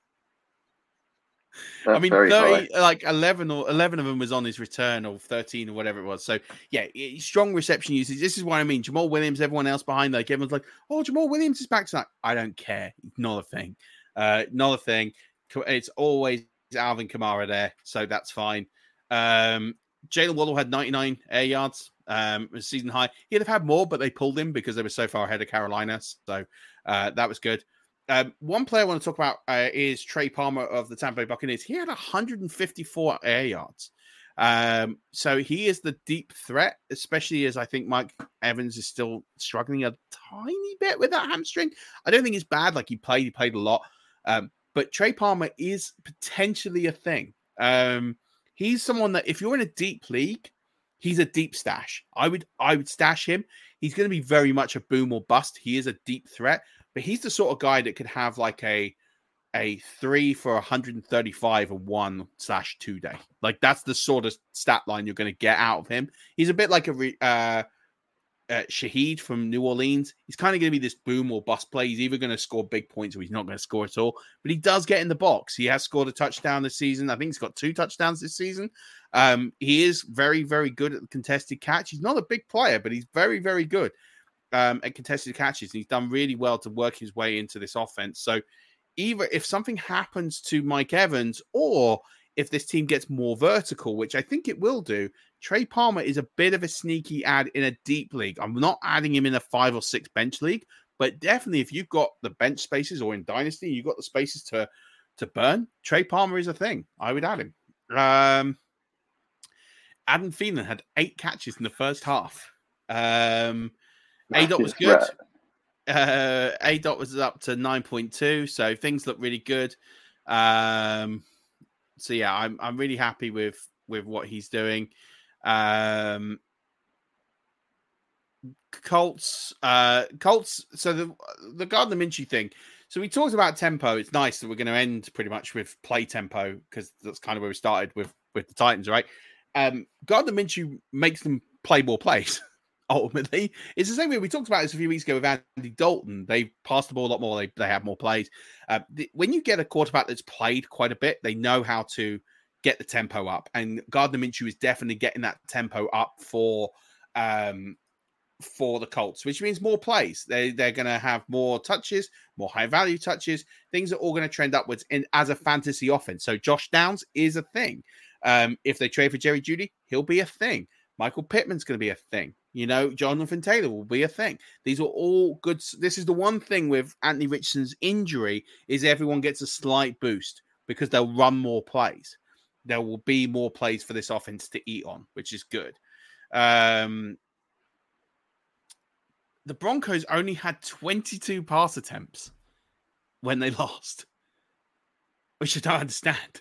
That's I mean, thirty, like eleven or eleven of them was on his return, or thirteen or whatever it was. So yeah, strong reception usage. This is what I mean. Jamal Williams, everyone else behind, like everyone's like, oh, Jamal Williams is back tonight. I don't care. Not a thing. Uh, not a thing. It's always Alvin Kamara there, so that's fine. Um, Jalen Waddle had ninety-nine air yards, um, was season high. He'd have had more, but they pulled him because they were so far ahead of Carolina. So uh, that was good. Um, one player I want to talk about uh, is Trey Palmer of the Tampa Bay Buccaneers. He had one hundred fifty-four air yards. Um, so he is the deep threat, especially as I think Mike Evans is still struggling a tiny bit with that hamstring. I don't think it's bad. Like he played, he played a lot. Um, but Trey Palmer is potentially a thing. Um, he's someone that if you're in a deep league, he's a deep stash. I would, I would stash him. He's going to be very much a boom or bust. He is a deep threat, but he's the sort of guy that could have like a, a three for one hundred thirty-five and one slash two day. Like that's the sort of stat line you're going to get out of him. He's a bit like a, re, uh, Uh, Shaheed from New Orleans. He's kind of going to be this boom or bust play. He's either going to score big points or he's not going to score at all. But he does get in the box. He has scored a touchdown this season. I think he's got two touchdowns this season. Um, he is very, very good at the contested catch. He's not a big player, but he's very, very good um, at contested catches. And he's done really well to work his way into this offense. So either if something happens to Mike Evans or if this team gets more vertical, which I think it will do, Trey Palmer is a bit of a sneaky add in a deep league. I'm not adding him in a five or six bench league, but definitely if you've got the bench spaces or in Dynasty, you've got the spaces to, to burn, Trey Palmer is a thing. I would add him. Um, Adam Thielen had eight catches in the first half. Um, A-Dot was good. Uh, A-Dot was up to nine point two, so things look really good. Um, so yeah, I'm I'm really happy with, with what he's doing. Um, Colts, uh, Colts. So the the Gardner Minshew thing. So we talked about tempo. It's nice that we're going to end pretty much with play tempo because that's kind of where we started with with the Titans, right? Um, Gardner Minshew makes them play more plays. Ultimately, it's the same way we talked about this a few weeks ago with Andy Dalton. They pass the ball a lot more. They they have more plays. Uh, the, when you get a quarterback that's played quite a bit, they know how to get the tempo up, and Gardner Minshew is definitely getting that tempo up for um, for the Colts, which means more plays. They they're going to have more touches, more high value touches. Things are all going to trend upwards in as a fantasy offense. So Josh Downs is a thing. Um, if they trade for Jerry Jeudy, he'll be a thing. Michael Pittman's going to be a thing. You know, Jonathan Taylor will be a thing. These are all good. This is the one thing with Anthony Richardson's injury is everyone gets a slight boost because they'll run more plays. There will be more plays for this offense to eat on, which is good. Um, the Broncos only had twenty-two pass attempts when they lost, which I don't understand.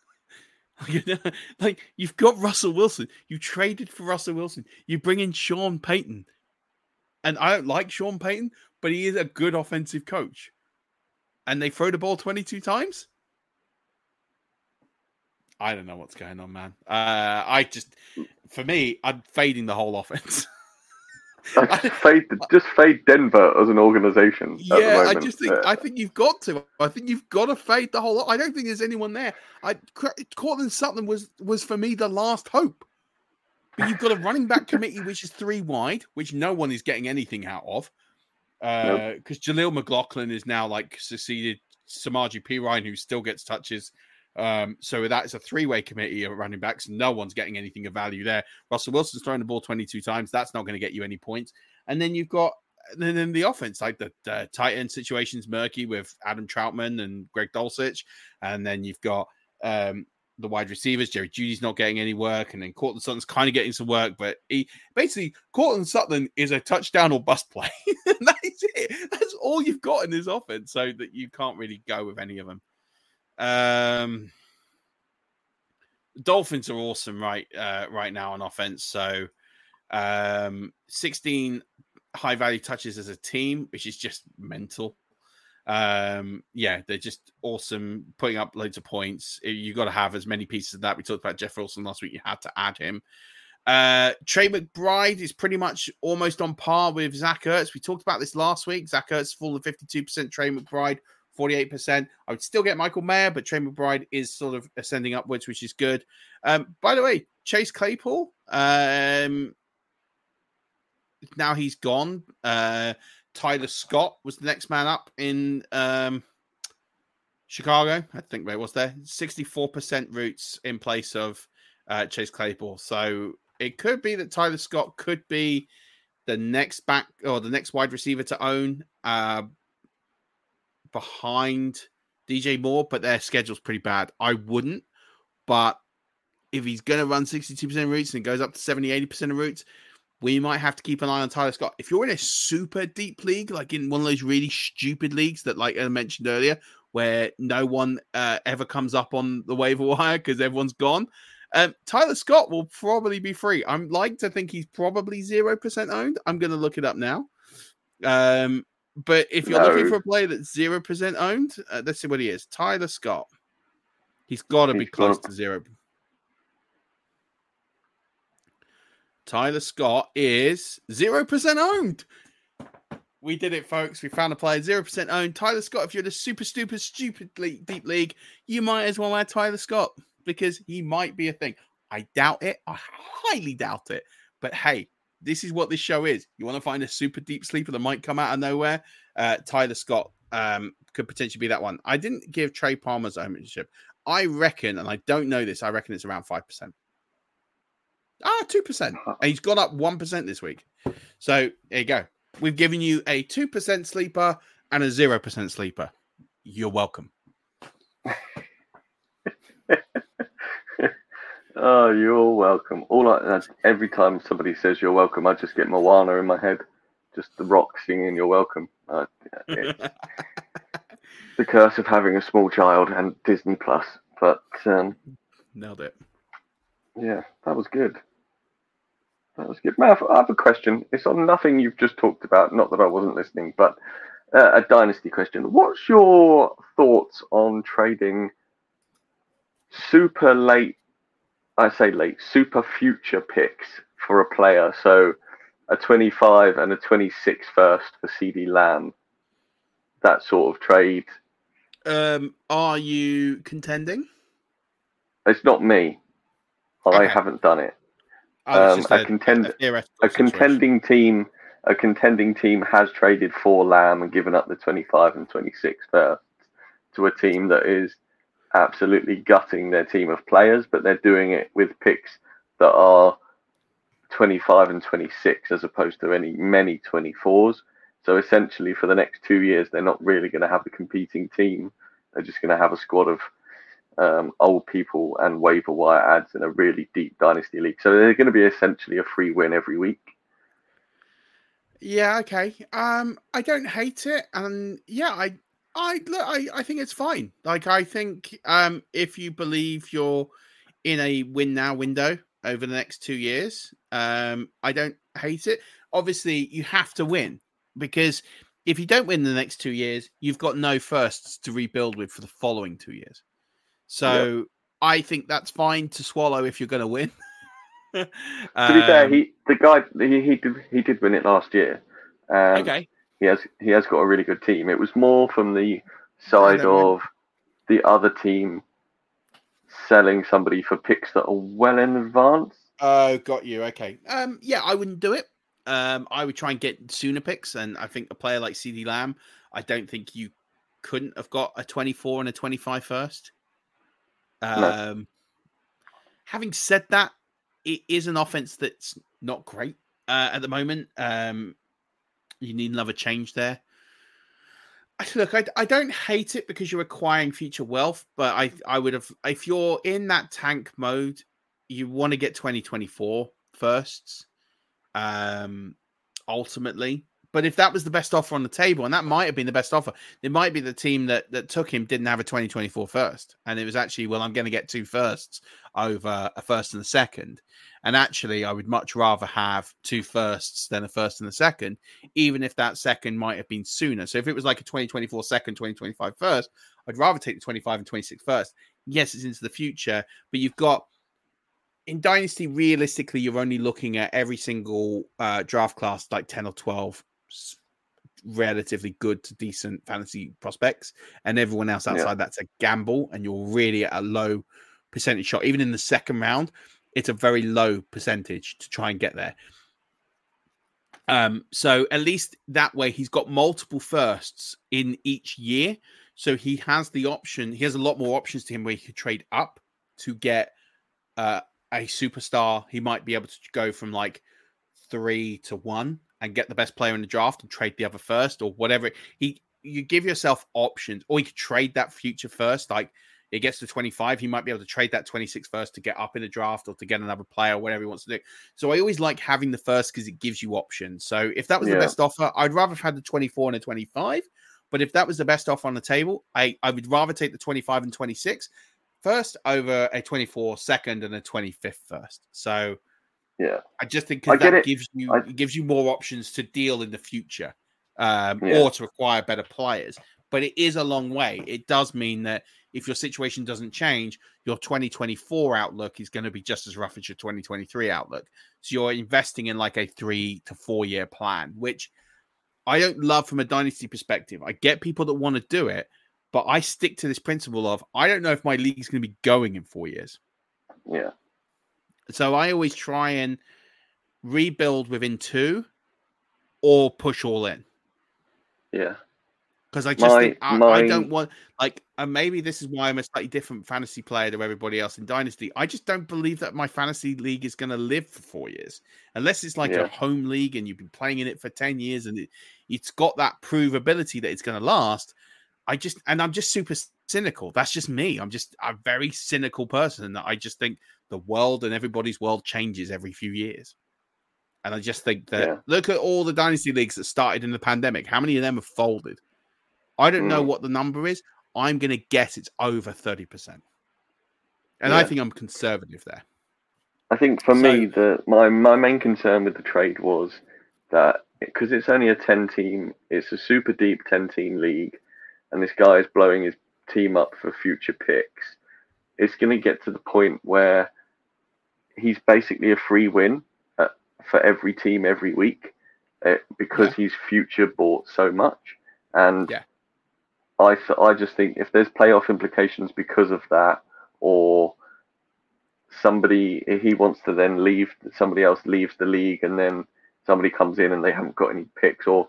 Like, you've got Russell Wilson. You traded for Russell Wilson. You bring in Sean Payton. And I don't like Sean Payton, but he is a good offensive coach. And they throw the ball twenty-two times? I don't know what's going on, man. Uh, I just, for me, I'm fading the whole offense. I just fade, just fade Denver as an organization. Yeah, I just think yeah. I think you've got to. I think you've got to fade the whole lot. I don't think there's anyone there. I Cortland Sutton was was for me the last hope. But you've got a running back committee which is three wide, which no one is getting anything out of. Because uh, nope. Jaleel McLaughlin is now like succeeded Samaje Perine, who still gets touches. Um, so that is a three-way committee of running backs. No one's getting anything of value there. Russell Wilson's thrown the ball twenty-two times. That's not going to get you any points. And then you've got then in the offense, like the uh, tight end situation's murky with Adam Troutman and Greg Dulcich. And then you've got um, the wide receivers. Jerry Jeudy's not getting any work. And then Cortland Sutton's kind of getting some work. But he basically, Cortland Sutton is a touchdown or bust play. That is it. That's all you've got in this offense. So that you can't really go with any of them. Um, Dolphins are awesome right uh, right now on offense. So um, sixteen high value touches as a team, which is just mental. Um, yeah, they're just awesome, putting up loads of points. You got to have as many pieces of that. We talked about Jeff Wilson last week. You had to add him. Uh, Trey McBride is pretty much almost on par with Zach Ertz. We talked about this last week. Zach Ertz full of fifty-two percent. Trey McBride forty-eight percent. I would still get Michael Mayer, but Trey McBride is sort of ascending upwards, which is good. Um, by the way, Chase Claypool, um, now he's gone. Uh, Tyler Scott was the next man up in um, Chicago. I think where it was there. sixty-four percent routes in place of uh, Chase Claypool. So it could be that Tyler Scott could be the next back or the next wide receiver to own. Uh, behind D J Moore, but their schedule's pretty bad. I wouldn't, but if he's going to run sixty-two percent of routes and it goes up to seventy, eighty percent of routes, we might have to keep an eye on Tyler Scott. If you're in a super deep league, like in one of those really stupid leagues that, like I mentioned earlier, where no one uh, ever comes up on the waiver wire because everyone's gone, um, Tyler Scott will probably be free. I'm like to think he's probably zero percent owned. I'm going to look it up now. Um, But if you're no. looking for a player that's zero percent owned, uh, let's see what he is. Tyler Scott. He's got to be close got... to zero. Tyler Scott is zero percent owned. We did it, folks. We found a player zero percent owned. Tyler Scott, if you're in a super, stupid, stupid league, deep league, you might as well add Tyler Scott because he might be a thing. I doubt it. I highly doubt it. But hey, this is what this show is. You want to find a super deep sleeper that might come out of nowhere? Uh, Tyler Scott um, could potentially be that one. I didn't give Trey Palmer's ownership. I reckon, and I don't know this, I reckon it's around five percent. Ah, two percent. And he's gone up one percent this week. So there you go. We've given you a two percent sleeper and a zero percent sleeper. You're welcome. Oh, you're welcome. All I, every time somebody says you're welcome, I just get Moana in my head. Just the Rock singing "You're welcome." Uh, the curse of having a small child and Disney Plus. But um, nailed it. Yeah, that was good. That was good. Matt, I have a question. It's on nothing you've just talked about. Not that I wasn't listening, but uh, a dynasty question. What's your thoughts on trading super late? I say late, super future picks for a player. So a twenty-five and a twenty-six first for CeeDee Lamb. That sort of trade. Um, are you contending? It's not me. I okay. haven't done it. Oh, um, a, a, contend- a, a contending team, a contending team has traded for Lamb and given up the twenty-five and twenty-six first to a team that is absolutely gutting their team of players, but they're doing it with picks that are twenty-five and twenty-six as opposed to any many twenty-fours. So essentially for the next two years, they're not really going to have a competing team. They're just going to have a squad of um, old people and waiver wire ads in a really deep dynasty league. So they're going to be essentially a free win every week. Yeah, okay. Um, I don't hate it. And yeah, I I look, I, I think it's fine. Like, I think um, if you believe you're in a win now window over the next two years, um, I don't hate it. Obviously, you have to win because if you don't win the next two years, you've got no firsts to rebuild with for the following two years. So yep. I think that's fine to swallow if you're going to win. To be fair, Um, he the guy he he did he did win it last year. Um, okay. he has he has got a really good team. It was more from the Yeah, side they were- of the other team selling somebody for picks that are well in advance. Oh, got you. Okay. Um, yeah, I wouldn't do it. Um, I would try and get sooner picks, and I think a player like CeeDee Lamb, I don't think you couldn't have got a twenty-four and a twenty-five first. Um, No. Having said that, it is an offense that's not great uh, at the moment. Um, you need another change there. I- Look, I, I don't hate it because you're acquiring future wealth, but I I would have, if you're in that tank mode, you want to get twenty twenty-four firsts, um, ultimately. But if that was the best offer on the table, and that might have been the best offer, it might be the team that, that took him didn't have a twenty twenty-four first. And it was actually, well, I'm going to get two firsts over a first and a second. And actually, I would much rather have two firsts than a first and a second, even if that second might have been sooner. So if it was like a twenty twenty-four second, twenty twenty-five first, I'd rather take the twenty-five and twenty-six first. Yes, it's into the future, but you've got, in Dynasty, realistically, you're only looking at every single uh, draft class, like ten or twelve relatively good to decent fantasy prospects, and everyone else outside yeah. that's a gamble, and you're really at a low percentage shot. Even in the second round, it's a very low percentage to try and get there. Um, so at least that way, he's got multiple firsts in each year. So he has the option, he has a lot more options to him where he could trade up to get uh, a superstar. He might be able to go from like three to one and get the best player in the draft and trade the other first, or whatever. He, you give yourself options, or you could trade that future first. Like it gets to twenty-five, he might be able to trade that twenty-six first to get up in the draft or to get another player, whatever he wants to do. So I always like having the first because it gives you options. So if that was yeah. the best offer, I'd rather have had the twenty-four and a twenty-five. But if that was the best offer on the table, I, I would rather take the twenty-five and twenty-six first over a twenty-four second and a twenty-fifth first. So yeah, I just think that it. gives you I... it gives you more options to deal in the future, um, yeah. or to acquire better players. But it is a long way. It does mean that if your situation doesn't change, your twenty twenty-four outlook is going to be just as rough as your twenty twenty-three outlook. So you're investing in like a three to four year plan, which I don't love from a dynasty perspective. I get people that want to do it, but I stick to this principle of I don't know if my league is going to be going in four years. Yeah. So I always try and rebuild within two or push all in. Yeah. Because I just my, think I, my... I don't want, like, and maybe this is why I'm a slightly different fantasy player to everybody else in Dynasty. I just don't believe that my fantasy league is going to live for four years. Unless it's like yeah. a home league and you've been playing in it for ten years and it, it's got that provability that it's going to last. I just, and I'm just super cynical. That's just me. I'm just a very cynical person that I just think the world and everybody's world changes every few years. And I just think that, yeah. look at all the dynasty leagues that started in the pandemic. How many of them have folded? I don't mm. know what the number is. I'm going to guess it's over thirty percent. And yeah. I think I'm conservative there. I think for so, me, the my, my main concern with the trade was that because it's only a ten-team, it's a super deep ten-team league, and this guy is blowing his team up for future picks, it's going to get to the point where he's basically a free win uh, for every team every week uh, because yeah. he's future bought so much. And yeah. I, I just think if there's playoff implications because of that, or somebody, he wants to then leave, somebody else leaves the league and then somebody comes in and they haven't got any picks, or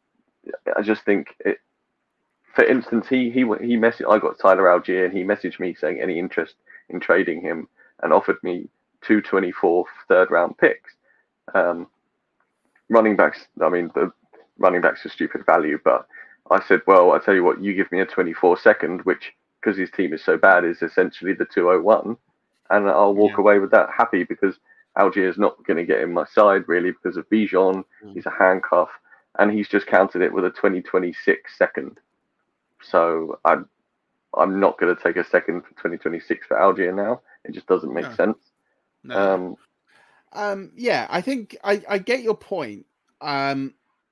I just think it, for instance, he he he messaged. I got Tyler Algier, and he messaged me saying any interest in trading him, and offered me two twenty-four third round picks. Um, running backs. I mean, the running backs are stupid value, but I said, well, I tell you what, you give me a twenty-four second, which because his team is so bad is essentially the two oh one, and I'll walk yeah. away with that happy because Algier is not going to get in my side really because of Bijan. Mm. He's a handcuff, and he's just countered it with a twenty twenty-six second. So I'm I'm not going to take a second for twenty twenty-six for Algier now. It just doesn't make no. sense. No. Um, um, yeah, I think I, I get your point. Um,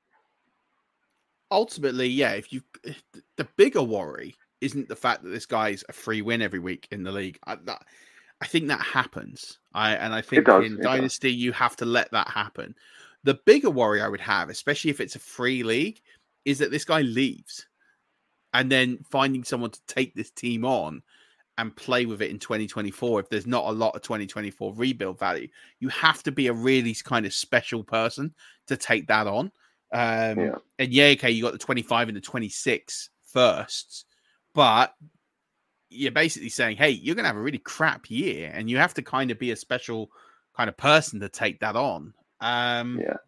ultimately, yeah, if you the bigger worry isn't the fact that this guy's a free win every week in the league. I, that, I think that happens. I and I think does, in it Dynasty does. you have to let that happen. The bigger worry I would have, especially if it's a free league, is that this guy leaves, and then finding someone to take this team on and play with it in twenty twenty-four. If there's not a lot of twenty twenty-four rebuild value, you have to be a really kind of special person to take that on. Um, yeah. And yeah, okay, you got the twenty-five and the twenty-six firsts, but you're basically saying, hey, you're going to have a really crap year, and you have to kind of be a special kind of person to take that on. Um, yeah.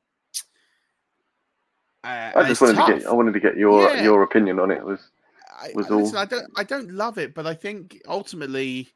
Uh, I just wanted tough. to get I wanted to get your yeah. your opinion on it. Was was I, all. Listen, I don't I don't love it, but I think ultimately,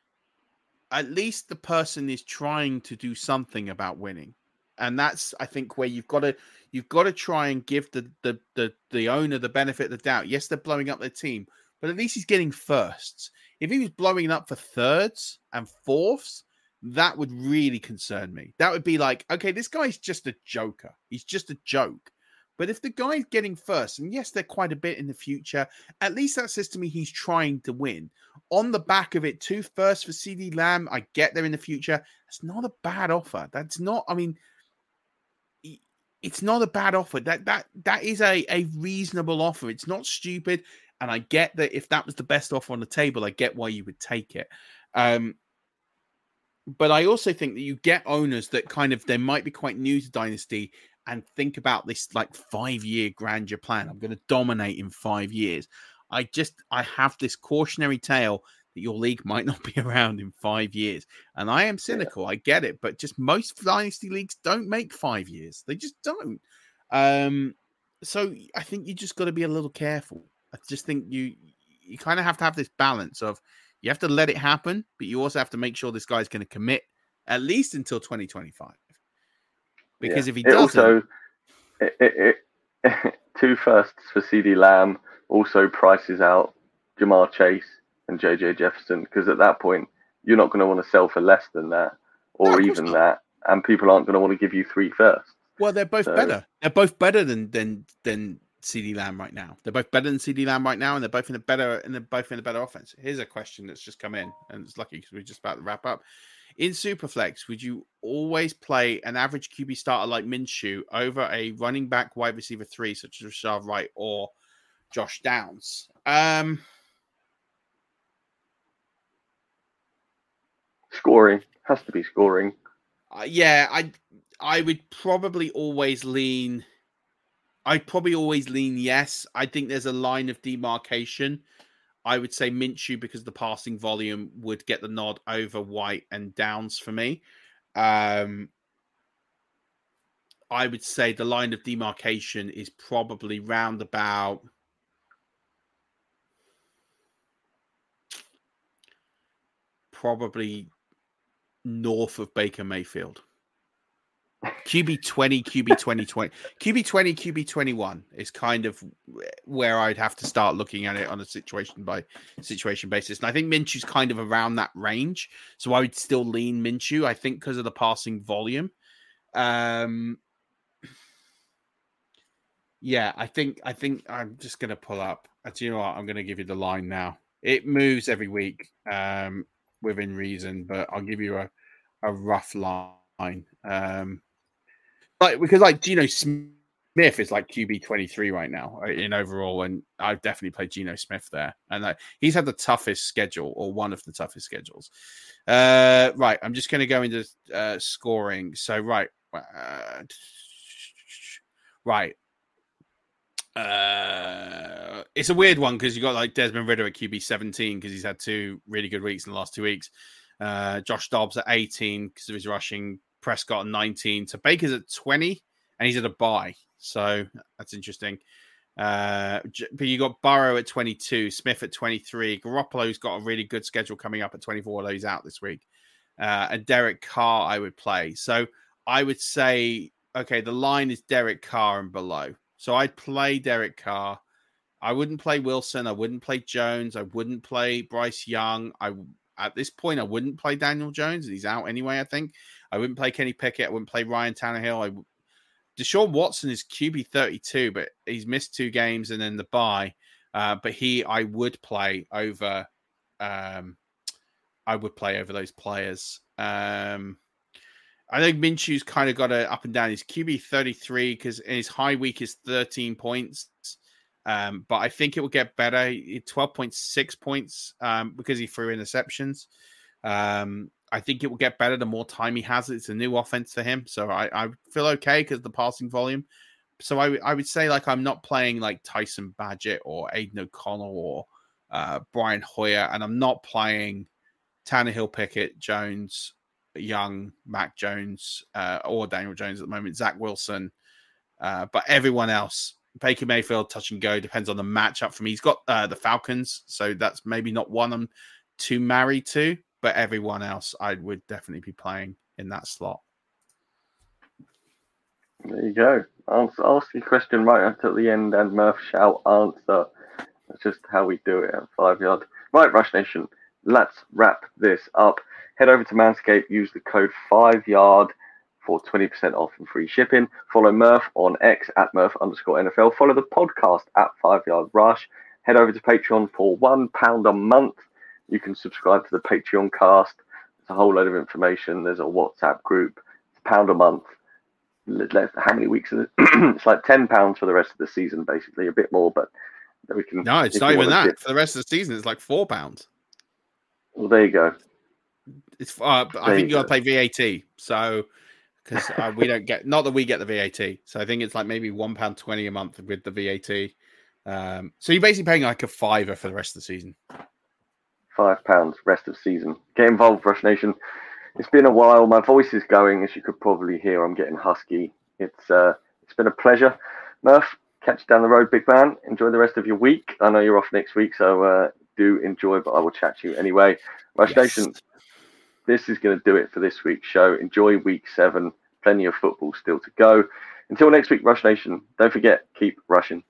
at least the person is trying to do something about winning, and that's I think where you've got to you've got to try and give the the the, the owner the benefit of the doubt. Yes, they're blowing up their team, but at least he's getting firsts. If he was blowing it up for thirds and fourths, that would really concern me. That would be like, okay, this guy's just a joker. He's just a joke. But if the guy's getting first, and yes, they're quite a bit in the future, at least that says to me he's trying to win. On the back of it, two firsts for CeeDee Lamb, I get there in the future. It's not a bad offer. That's not, I mean, it's not a bad offer. That that that is a, a reasonable offer. It's not stupid. And I get that if that was the best offer on the table, I get why you would take it. Um, but I also think that you get owners that kind of, they might be quite new to Dynasty and think about this like five-year grandeur plan. I'm going to dominate in five years. I just, I have this cautionary tale that your league might not be around in five years. And I am cynical. Yeah. I get it. But just most Dynasty leagues don't make five years. They just don't. Um, so I think you just got to be a little careful. I just think you, you kind of have to have this balance of, you have to let it happen, but you also have to make sure this guy's going to commit at least until twenty twenty-five. Because yeah. if he it doesn't... Also, it, it, it, two firsts for CeeDee Lamb also prices out Jamar Chase and J J Jefferson, because at that point, you're not going to want to sell for less than that, or no, even that, and people aren't going to want to give you three firsts. Well, they're both so... better. They're both better than than than CeeDee Lamb right now. They're both better than CeeDee Lamb right now, and they're both in a better and they're both in a better offense. Here's a question that's just come in, and it's lucky because we're just about to wrap up. In Superflex, would you always play an average Q B starter like Minshew over a running back wide receiver three, such as Rashad Wright or Josh Downs? Um, scoring has to be scoring. Uh, yeah, I I would probably always lean. I'd probably always lean yes. I think there's a line of demarcation. I would say Minshew, because the passing volume, would get the nod over White and Downs for me. Um, I would say the line of demarcation is probably round about probably north of Baker Mayfield. Q B twenty, Q B twenty, twenty. Q B twenty, Q B twenty-one is kind of where I'd have to start looking at it on a situation by situation basis. And I think Minshew's kind of around that range. So I would still lean Minshew, I think, because of the passing volume. Um, yeah, I think I think I'm just going to pull up. Do you know what? I'm going to give you the line now. It moves every week um, within reason, but I'll give you a, a rough line. Um, Like because like Geno Smith is like Q B twenty-three right now in overall, and I've definitely played Geno Smith there, and like he's had the toughest schedule or one of the toughest schedules. Uh, right, I'm just going to go into uh, scoring. So right, uh, right. Uh, it's a weird one because you got like Desmond Ridder at Q B seventeen because he's had two really good weeks in the last two weeks. Uh, Josh Dobbs at eighteen because of his rushing. Prescott at nineteen. So Baker's at twenty, and he's at a bye. So that's interesting. Uh, but you got Burrow at twenty-two, Smith at twenty-three. Garoppolo's got a really good schedule coming up at twenty-four, although he's out this week. Uh, and Derek Carr, I would play. So I would say, okay, the line is Derek Carr and below. So I'd play Derek Carr. I wouldn't play Wilson. I wouldn't play Jones. I wouldn't play Bryce Young. I At this point, I wouldn't play Daniel Jones. He's out anyway, I think. I wouldn't play Kenny Pickett. I wouldn't play Ryan Tannehill. I, Deshaun Watson is Q B thirty-two, but he's missed two games and then the bye. Uh, but he, I would play over um, I would play over those players. Um, I think Minshew's kind of got a up and down. His Q B thirty-three because his high week is thirteen points. Um, but I think it will get better. twelve point six points um, because he threw interceptions. Um, I think it will get better the more time he has. It's a new offense for him. So I, I feel okay because of the passing volume. So I, I would say like I'm not playing like Tyson Badgett or Aiden O'Connell or uh, Brian Hoyer. And I'm not playing Tannehill, Pickett, Jones, Young, Mac Jones, uh, or Daniel Jones at the moment, Zach Wilson. Uh, but everyone else, Baker Mayfield, touch and go, depends on the matchup for me. He's got uh, the Falcons, so that's maybe not one I'm too married to, but everyone else I would definitely be playing in that slot. There you go. I'll ask you a question right until the end, and Murph shall answer. That's just how we do it at Five Yard. Right, Rush Nation, let's wrap this up. Head over to Manscaped, use the code five yard for twenty percent off and free shipping. Follow Murph on X at Murph underscore N F L. Follow the podcast at five yard rush. Head over to Patreon for one pound a month. You can subscribe to the Patreon cast. There's a whole load of information. There's a WhatsApp group. It's a pound a month. How many weeks is it? It's like ten pounds for the rest of the season, basically. A bit more, but we can. No, it's not even that. Dip. For the rest of the season, it's like four pounds. Well, there you go. It's. Uh, I think you got to pay V A T. So, because uh, we don't get, not that we get the V A T. So I think it's like maybe one pound twenty a month with the V A T. Um, so you're basically paying like a fiver for the rest of the season. Five pounds rest of season. Get involved, Rush Nation. It's been a while. My voice is going, as you could probably hear. I'm getting husky. It's uh, it's been a pleasure. Murph, catch you down the road, big man. Enjoy the rest of your week. I know you're off next week, so uh, do enjoy, but I will chat to you anyway. Rush yes. Nation, this is going to do it for this week's show. Enjoy week seven. Plenty of football still to go. Until next week, Rush Nation, don't forget, keep rushing.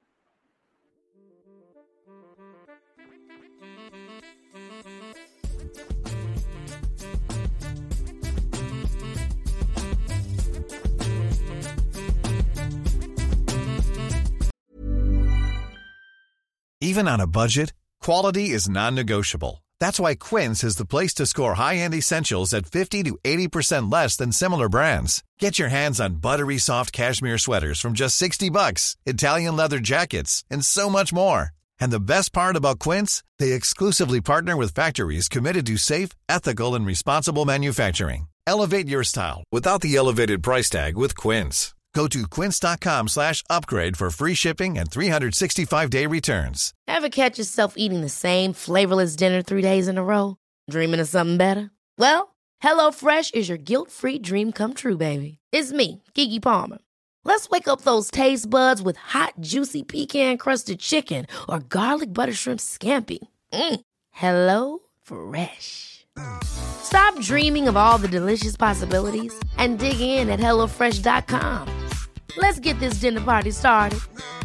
Even on a budget, quality is non-negotiable. That's why Quince is the place to score high-end essentials at fifty to eighty percent less than similar brands. Get your hands on buttery soft cashmere sweaters from just sixty bucks, Italian leather jackets, and so much more. And the best part about Quince, they exclusively partner with factories committed to safe, ethical, and responsible manufacturing. Elevate your style without the elevated price tag with Quince. Go to quince.com slash upgrade for free shipping and three sixty-five day returns. Ever catch yourself eating the same flavorless dinner three days in a row? Dreaming of something better? Well, HelloFresh is your guilt-free dream come true, baby. It's me, Keke Palmer. Let's wake up those taste buds with hot, juicy pecan-crusted chicken or garlic butter shrimp scampi. Mm. Hello Fresh. Stop dreaming of all the delicious possibilities and dig in at hello fresh dot com. Let's get this dinner party started.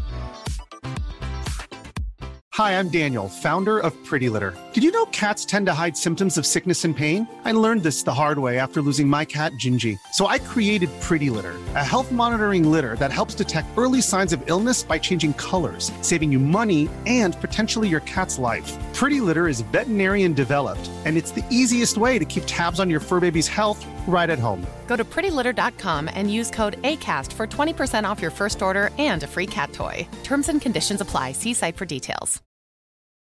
Hi, I'm Daniel, founder of Pretty Litter. Did you know cats tend to hide symptoms of sickness and pain? I learned this the hard way after losing my cat, Gingy. So I created Pretty Litter, a health monitoring litter that helps detect early signs of illness by changing colors, saving you money and potentially your cat's life. Pretty Litter is veterinarian developed, and it's the easiest way to keep tabs on your fur baby's health right at home. Go to pretty litter dot com and use code ACAST for twenty percent off your first order and a free cat toy. Terms and conditions apply. See site for details.